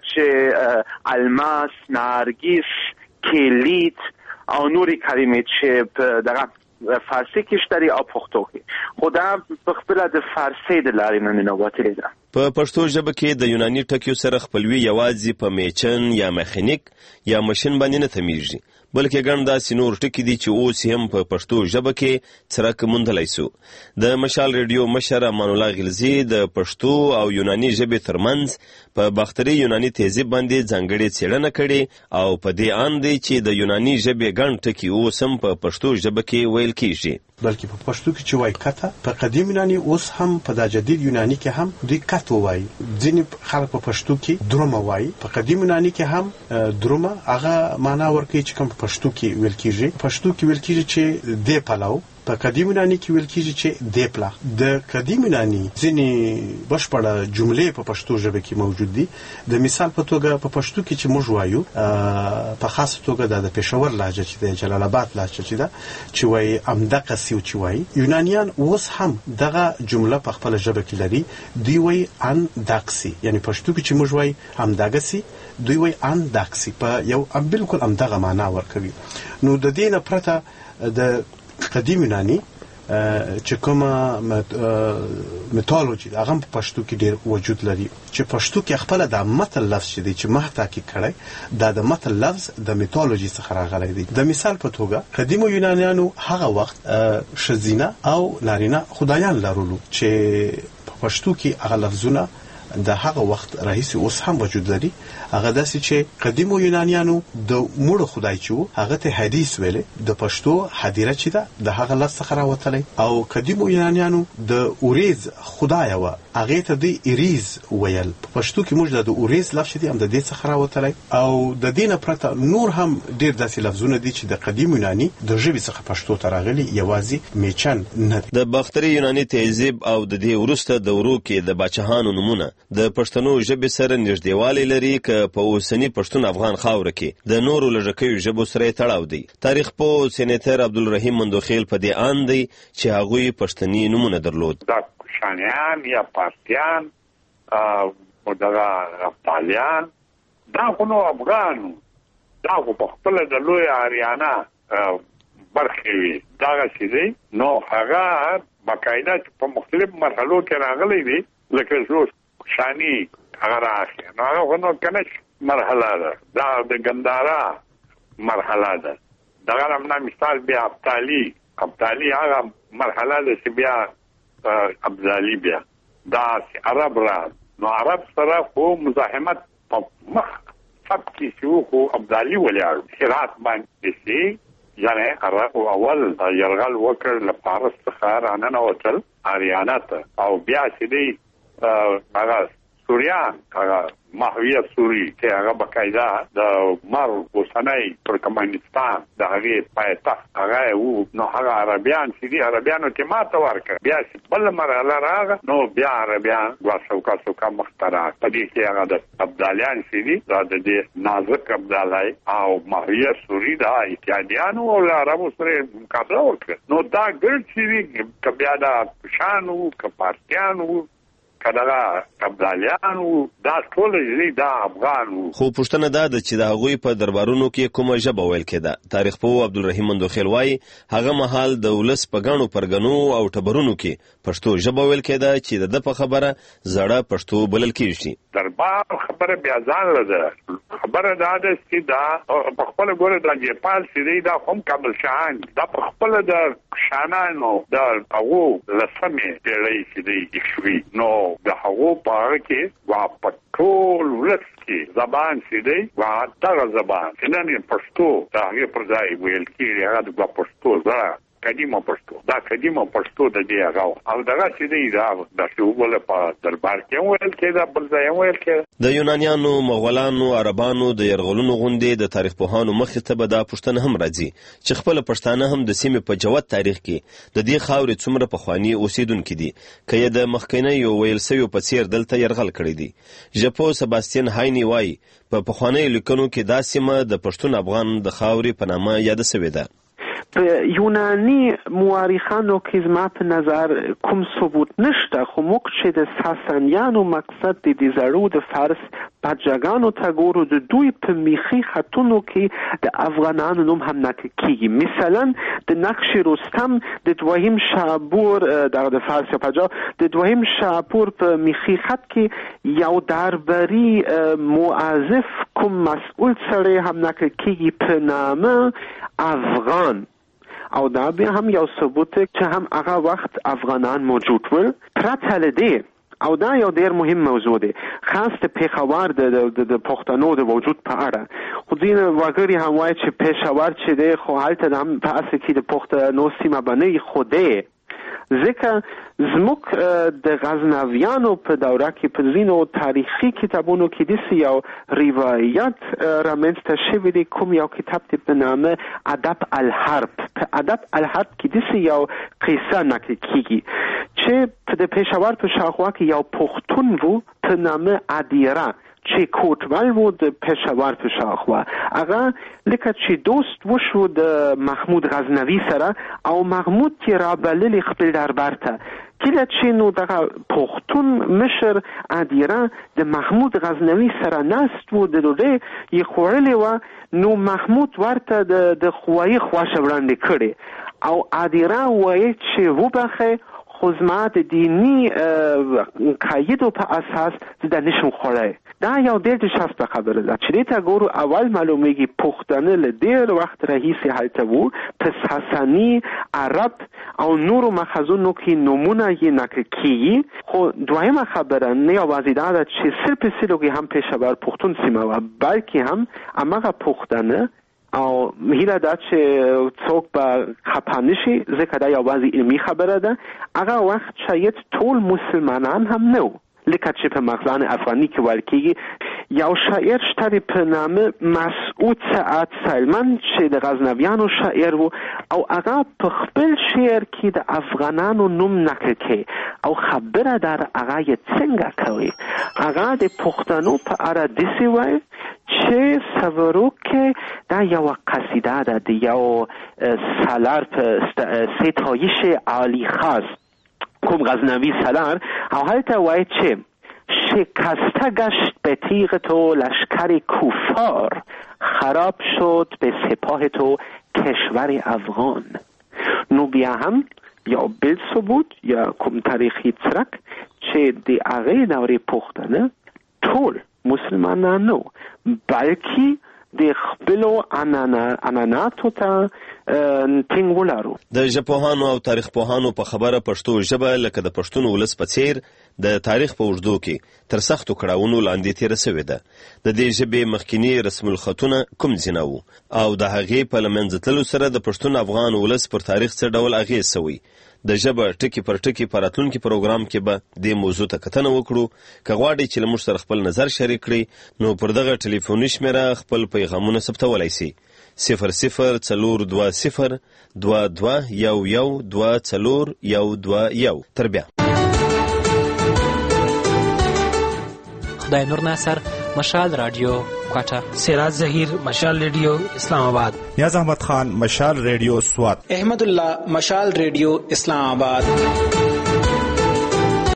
چې الماس نرگس کلیت او نوري کلمې چې په دغه فارسی کې شته او پښتو کې خدا په خپل د فارسی د لارې نه ننوتلې ده. په پښتو ژبه کې د یوناني ټکیو سره خپلوي یوازې په میچن یا مخنیک یا مشن باندې نه تمیږي بلکې ګڼ داسې نور ټکي دي چې اوس هم په پښتو ژبه کې څرک موندلی سو. د مشال ریډیو مشر امان الله غلزي د پښتو او یوناني ژبې ترمنځ په باختري یوناني تهذیب باندې ځانګړې څېړنه کړې او په دې اند دی چې د یوناني ژبې ګڼ ټکي اوس هم په پښتو ژبه کې ویل کیږي بلکې په پښتو کې چې وایي کته په قدیم یوناني اوس هم په دا جدید یوناني کې هم دوی کته وایي. ځینې خلک په پښتو کې درومه وایي. په قدیم یوناني کې هم درومه هغه معنا ورکوي چې کوم په پښتو کې ویل کیږي. پښتو کې ویل کیږي چې دې پلاو په قدیم یوناني کې ویل کیږي چې دې پلا. د قدیم یوناني ځینې بشپړه جملې په پښتو ژبه کې موجود دي. د مثال په توګه په پښتو کې چې موږ وایو په خاصه توګه د پېښور لهجه چې د جلال آباد لهجه چې ده چې وایي امدقه سیو چې وایي یونانیان اوس هم دغه جمله په خپل ژبه کې لري. دوی وایي ان داکسي یعنی پښتو کې چې موږ وایي همداګسي دوی وایي ان داکسي په یو بالکل همدغه معنا ورکوي. نو د دې نه پرته د قدیم یوناني چې کومه میتولوژي هغه په پښتو کې ډېر وجود لري چې پښتو کې خپل د متل لفظ چې دی چې مه تحقیق کړی دا د متل لفظ د میتولوژي څخه راغلی دی. د مثال په توګه قدیم یونانیانو هغه وخت ښځینه او نارینه خدایان لرلو چې په پښتو کې هغه لفظونه د هغه وخت راهیسې اوس هم وجود لري. هغه داسې چې قدیم یونانیانو د مړو خدای چې هغه ته حدیث ویلې د پښتو حدیره چې ده د هغه لفظ څخه راوتلی او قدیم یونانیانو د اوریز خدای و هغه ته د ایریز ویل. په پښتو کې موږ د اوریز لفظ دي هم د دې څخه راوتلی او د دې نه پرته نور هم ډېر داسې لفظونه دي چې د قدیم یوناني د ژبې څخه پښتو ته راغلي یوازې میچن نه. د باختري یوناني تهذیب او د دې وروسته دورو کې د باچاهانو نمونه د پښتنو ژبې سره نږدېوالی لري که په اوسني پښتون افغان خاوره کې د نورو لږکیو ژبو سره تړاو دی. تاریخ پوه سینیټر عبدالرحیم مندوخیل په دې اند دی چې هغوی پښتني نومونه درلود. دا کوشانیان یا پارتیان او دغه رفتالیان دا خو نو افغانو دا خو په خپله د لوی آریانا برخې وي دغسې دی. نو هغه باقاعده په مختلفو مرحلو کې راغلی دی لکه زوس شانی هغه راخی نو هغه خو نو کنش مرحله ده دا د ګندارا مرحله ده. دغه هم مثال بیا ابطالي ابدالي هغه مرحله ده چې بیا ابدالي بیا دا عرب را نو عرب سره خو مزاحمت په مخ سب کې شو خو ابدالي ولاړ هرات باندې سي یعنی عرب اول يرغل وکړ له پارس څخه رانه وتل اریانا ته او بیا چې دی هغه سوریان هغه ماهویه سوری چې هغه بقایده د مر اوسنۍ ترکمنستان د هغې پایتخت هغه و نو هغه عربیان چې دي عربیانو ته ماته ورکړه بیا چې بله مرحله راغله نو بیا عربیان دوه سوکه سوکه مخته راغله په دې کې هغه د ابدالیان چې دي دا د دې نازک ابدالي او ماهویه سوری د اتحادیانو او له عربو سره مقابله وکړه نو دا ګرد چې دي که بیا د پشان وو که پارتیان وو کله ابدالیانو دا ټول دې دا افغانو خو پښتنه دا د چې د هغوی په دربارونو کې کومه ژبه ویل کېده تاریخ پوه عبدالرحیم مندوخیل وایي هغه مهال د ولس په ګڼو پرګنو او ټبرونو کې پښتو ژبه ویل کېده چې د ده په خبره زړه پښتو بلل کېږي دربار خبره بیا ځان لده خبره دا ده چې دا په خپل ګوره د جیپال چې دا هم کابل شاهان دا په خپل د شانانو د هغو لسمې پیړۍ چې دی شوي نو د هغو په هغه کې وا په ټول ولس کې زبان چې دی وا دغه زبان چې نن یې پښتو د هغې پر ځای ویل کېږي هغه د پښتو زړه قدیمه پښتو دا قدیمه پښتو د دې هغه او دغه چې دی دا د شوبله په دربار کې ویل کېده بل ځای ویل کېده د یونانیانو مغولانو عربانو د یرغلونو غونډې د تاریخ پوهانو مخې ته به دا پوښتنه هم راځي چې خپل پښتانه هم د سیمې په جوت تاریخ کې د دې خاورې څومره پخواني اوسیدونکي دي که یې د مخکینیو ویل سویو په څیر دلته یرغل کړی دي ژپو سباستین هایني وایي په پخوانیو لیکنو کې دا سیمه د پښتون افغان د خاورې په نامه یاده سوې ده په یونانی مورخانو کې زما په نظر کوم ثبوت نشته خو موږ چې د ساسانیانو مقصد د زړو د فارس پاجاګانو ته ګورو د دوی په میخي خطونو کې د افغانانو نوم هم نقل کیږي مثلا د نقش رستم د دویم شاپور د فارس پاجا د دویم شاپور په میخي خط کې یو درباري معزف کوم مسئول سره هم نقل کیږي په نامه افغان او دا بیا هم یو ثبوت چې هم هغه وخت افغانان موجود ول پرته له دې او دا یو ډیر مهم موضوع دی خاص د پیښور د د پښتنو د وجود په اړه خو ځینې وګړي هم وایي چې پیښور چې دی خو هلته هم په اصل کې د پښتنو سیمه باندې خو دی ځکه زموږ د غزنویانو په دوره کې په ځینو تاریخي کتابونو کې داسې یو روایت رامنځته شوی دی کوم یو کتاب دی په نامه ادب الحرب په ادب الحرب کې داسې یو قصه نقل کیږي چې د پېښور په شاوخوا کې یو پښتون وو په نامه ادیره چې کوټوال وو د پېښور په شاوخوا هغه لکه چې دوست وشو د محمود غزنوي سره او محمود چې رابللی خپل دربار ته کله چې نو دغه پښتون مشر ادیره د محمود غزنوي سره ناست وو د ډوډۍ یې خوړلې وه نو محمود ورته د د خوایي خواشه وړاندې کړې او ادیره وایي چې وبخې خو زما د دینی قاعدو په اساس زه نشم خوړی دا یو ډېر دلچسپه خبره ده چې دې ته ګورو اول معلومیږي پښتانه له ډېر وخت راهیسې هلته وو په ساساني عرب او نورو مخزونو کې نومونه یې نقل کیږي خو دویمه خبره نه یوازې دا ده چې صرف سلو کې هم پېښور پښتون سیمه وه بلکې هم هماغه پښتانه او هیله دا چې څوک به خفه نشي ځکه دا یوازې علمي خبره ده هغه وخت شاید ټول مسلمانان هم نه وو لکه چې په مغزان افغاني کې ویل کېږي یو شاعر شته په نامه مسعود سعد سلمان چې د غزنویانو شاعر و او هغه په خپل شعر کې د افغانانو نوم نقل کړي او خبره در هغه یې څنګه کوي هغه د پښتنو په اړه داسې وایي چې سوروک دا یو قصیده ده د یو سالار په ستایش عالی خاص کوم غزنوی سالار او هلته وایي چې شکسته گشت به تیغ تو لشکر کوفار خراب شد به سپاه تو کشور افغان نو بیا هم یا بل ثبوت یا کوم تاریخی څرک چې د هغې دورې پښتانه ټول مسلمانان نو بلکې د خپلو عنعناتو ته ټینګ ولرو. د ژبپوهانو او تاریخ پوهانو په خبره پښتو ژبه لکه د پښتون ولس په څیر د تاریخ په اوږدو کې تر سختو کړاوونو لاندې تېره سوې ده. د دې ژبې مخکینی رسم الخطونه کوم ځینه وو او د هغې په له منځه تللو سره د پښتون افغان ولس پر تاریخ څه ډول اغېز سوی. د ژبه ټکي پر ټکي په راتلونکي پروګرام کې به دې موضوع ته کتنه وکړو. که غواړئ چې له موږ سره خپل نظر شریک کړئ نو پر دغه ټلیفوني شمېره خپل پیغامونه ثبتولی سئ. صفر صفر څلور دوه صفر دوه دوه یو یو دوه څلور یو دوه یو. تر بیا. خدای نور ناصر، مشال رادیو کوټه. سراج ظهیر، مشال ریډیو اسلام آباد. نیاز احمد خان، مشال ریډیو سوات. احمد الله، مشال ریډیو اسلام آباد.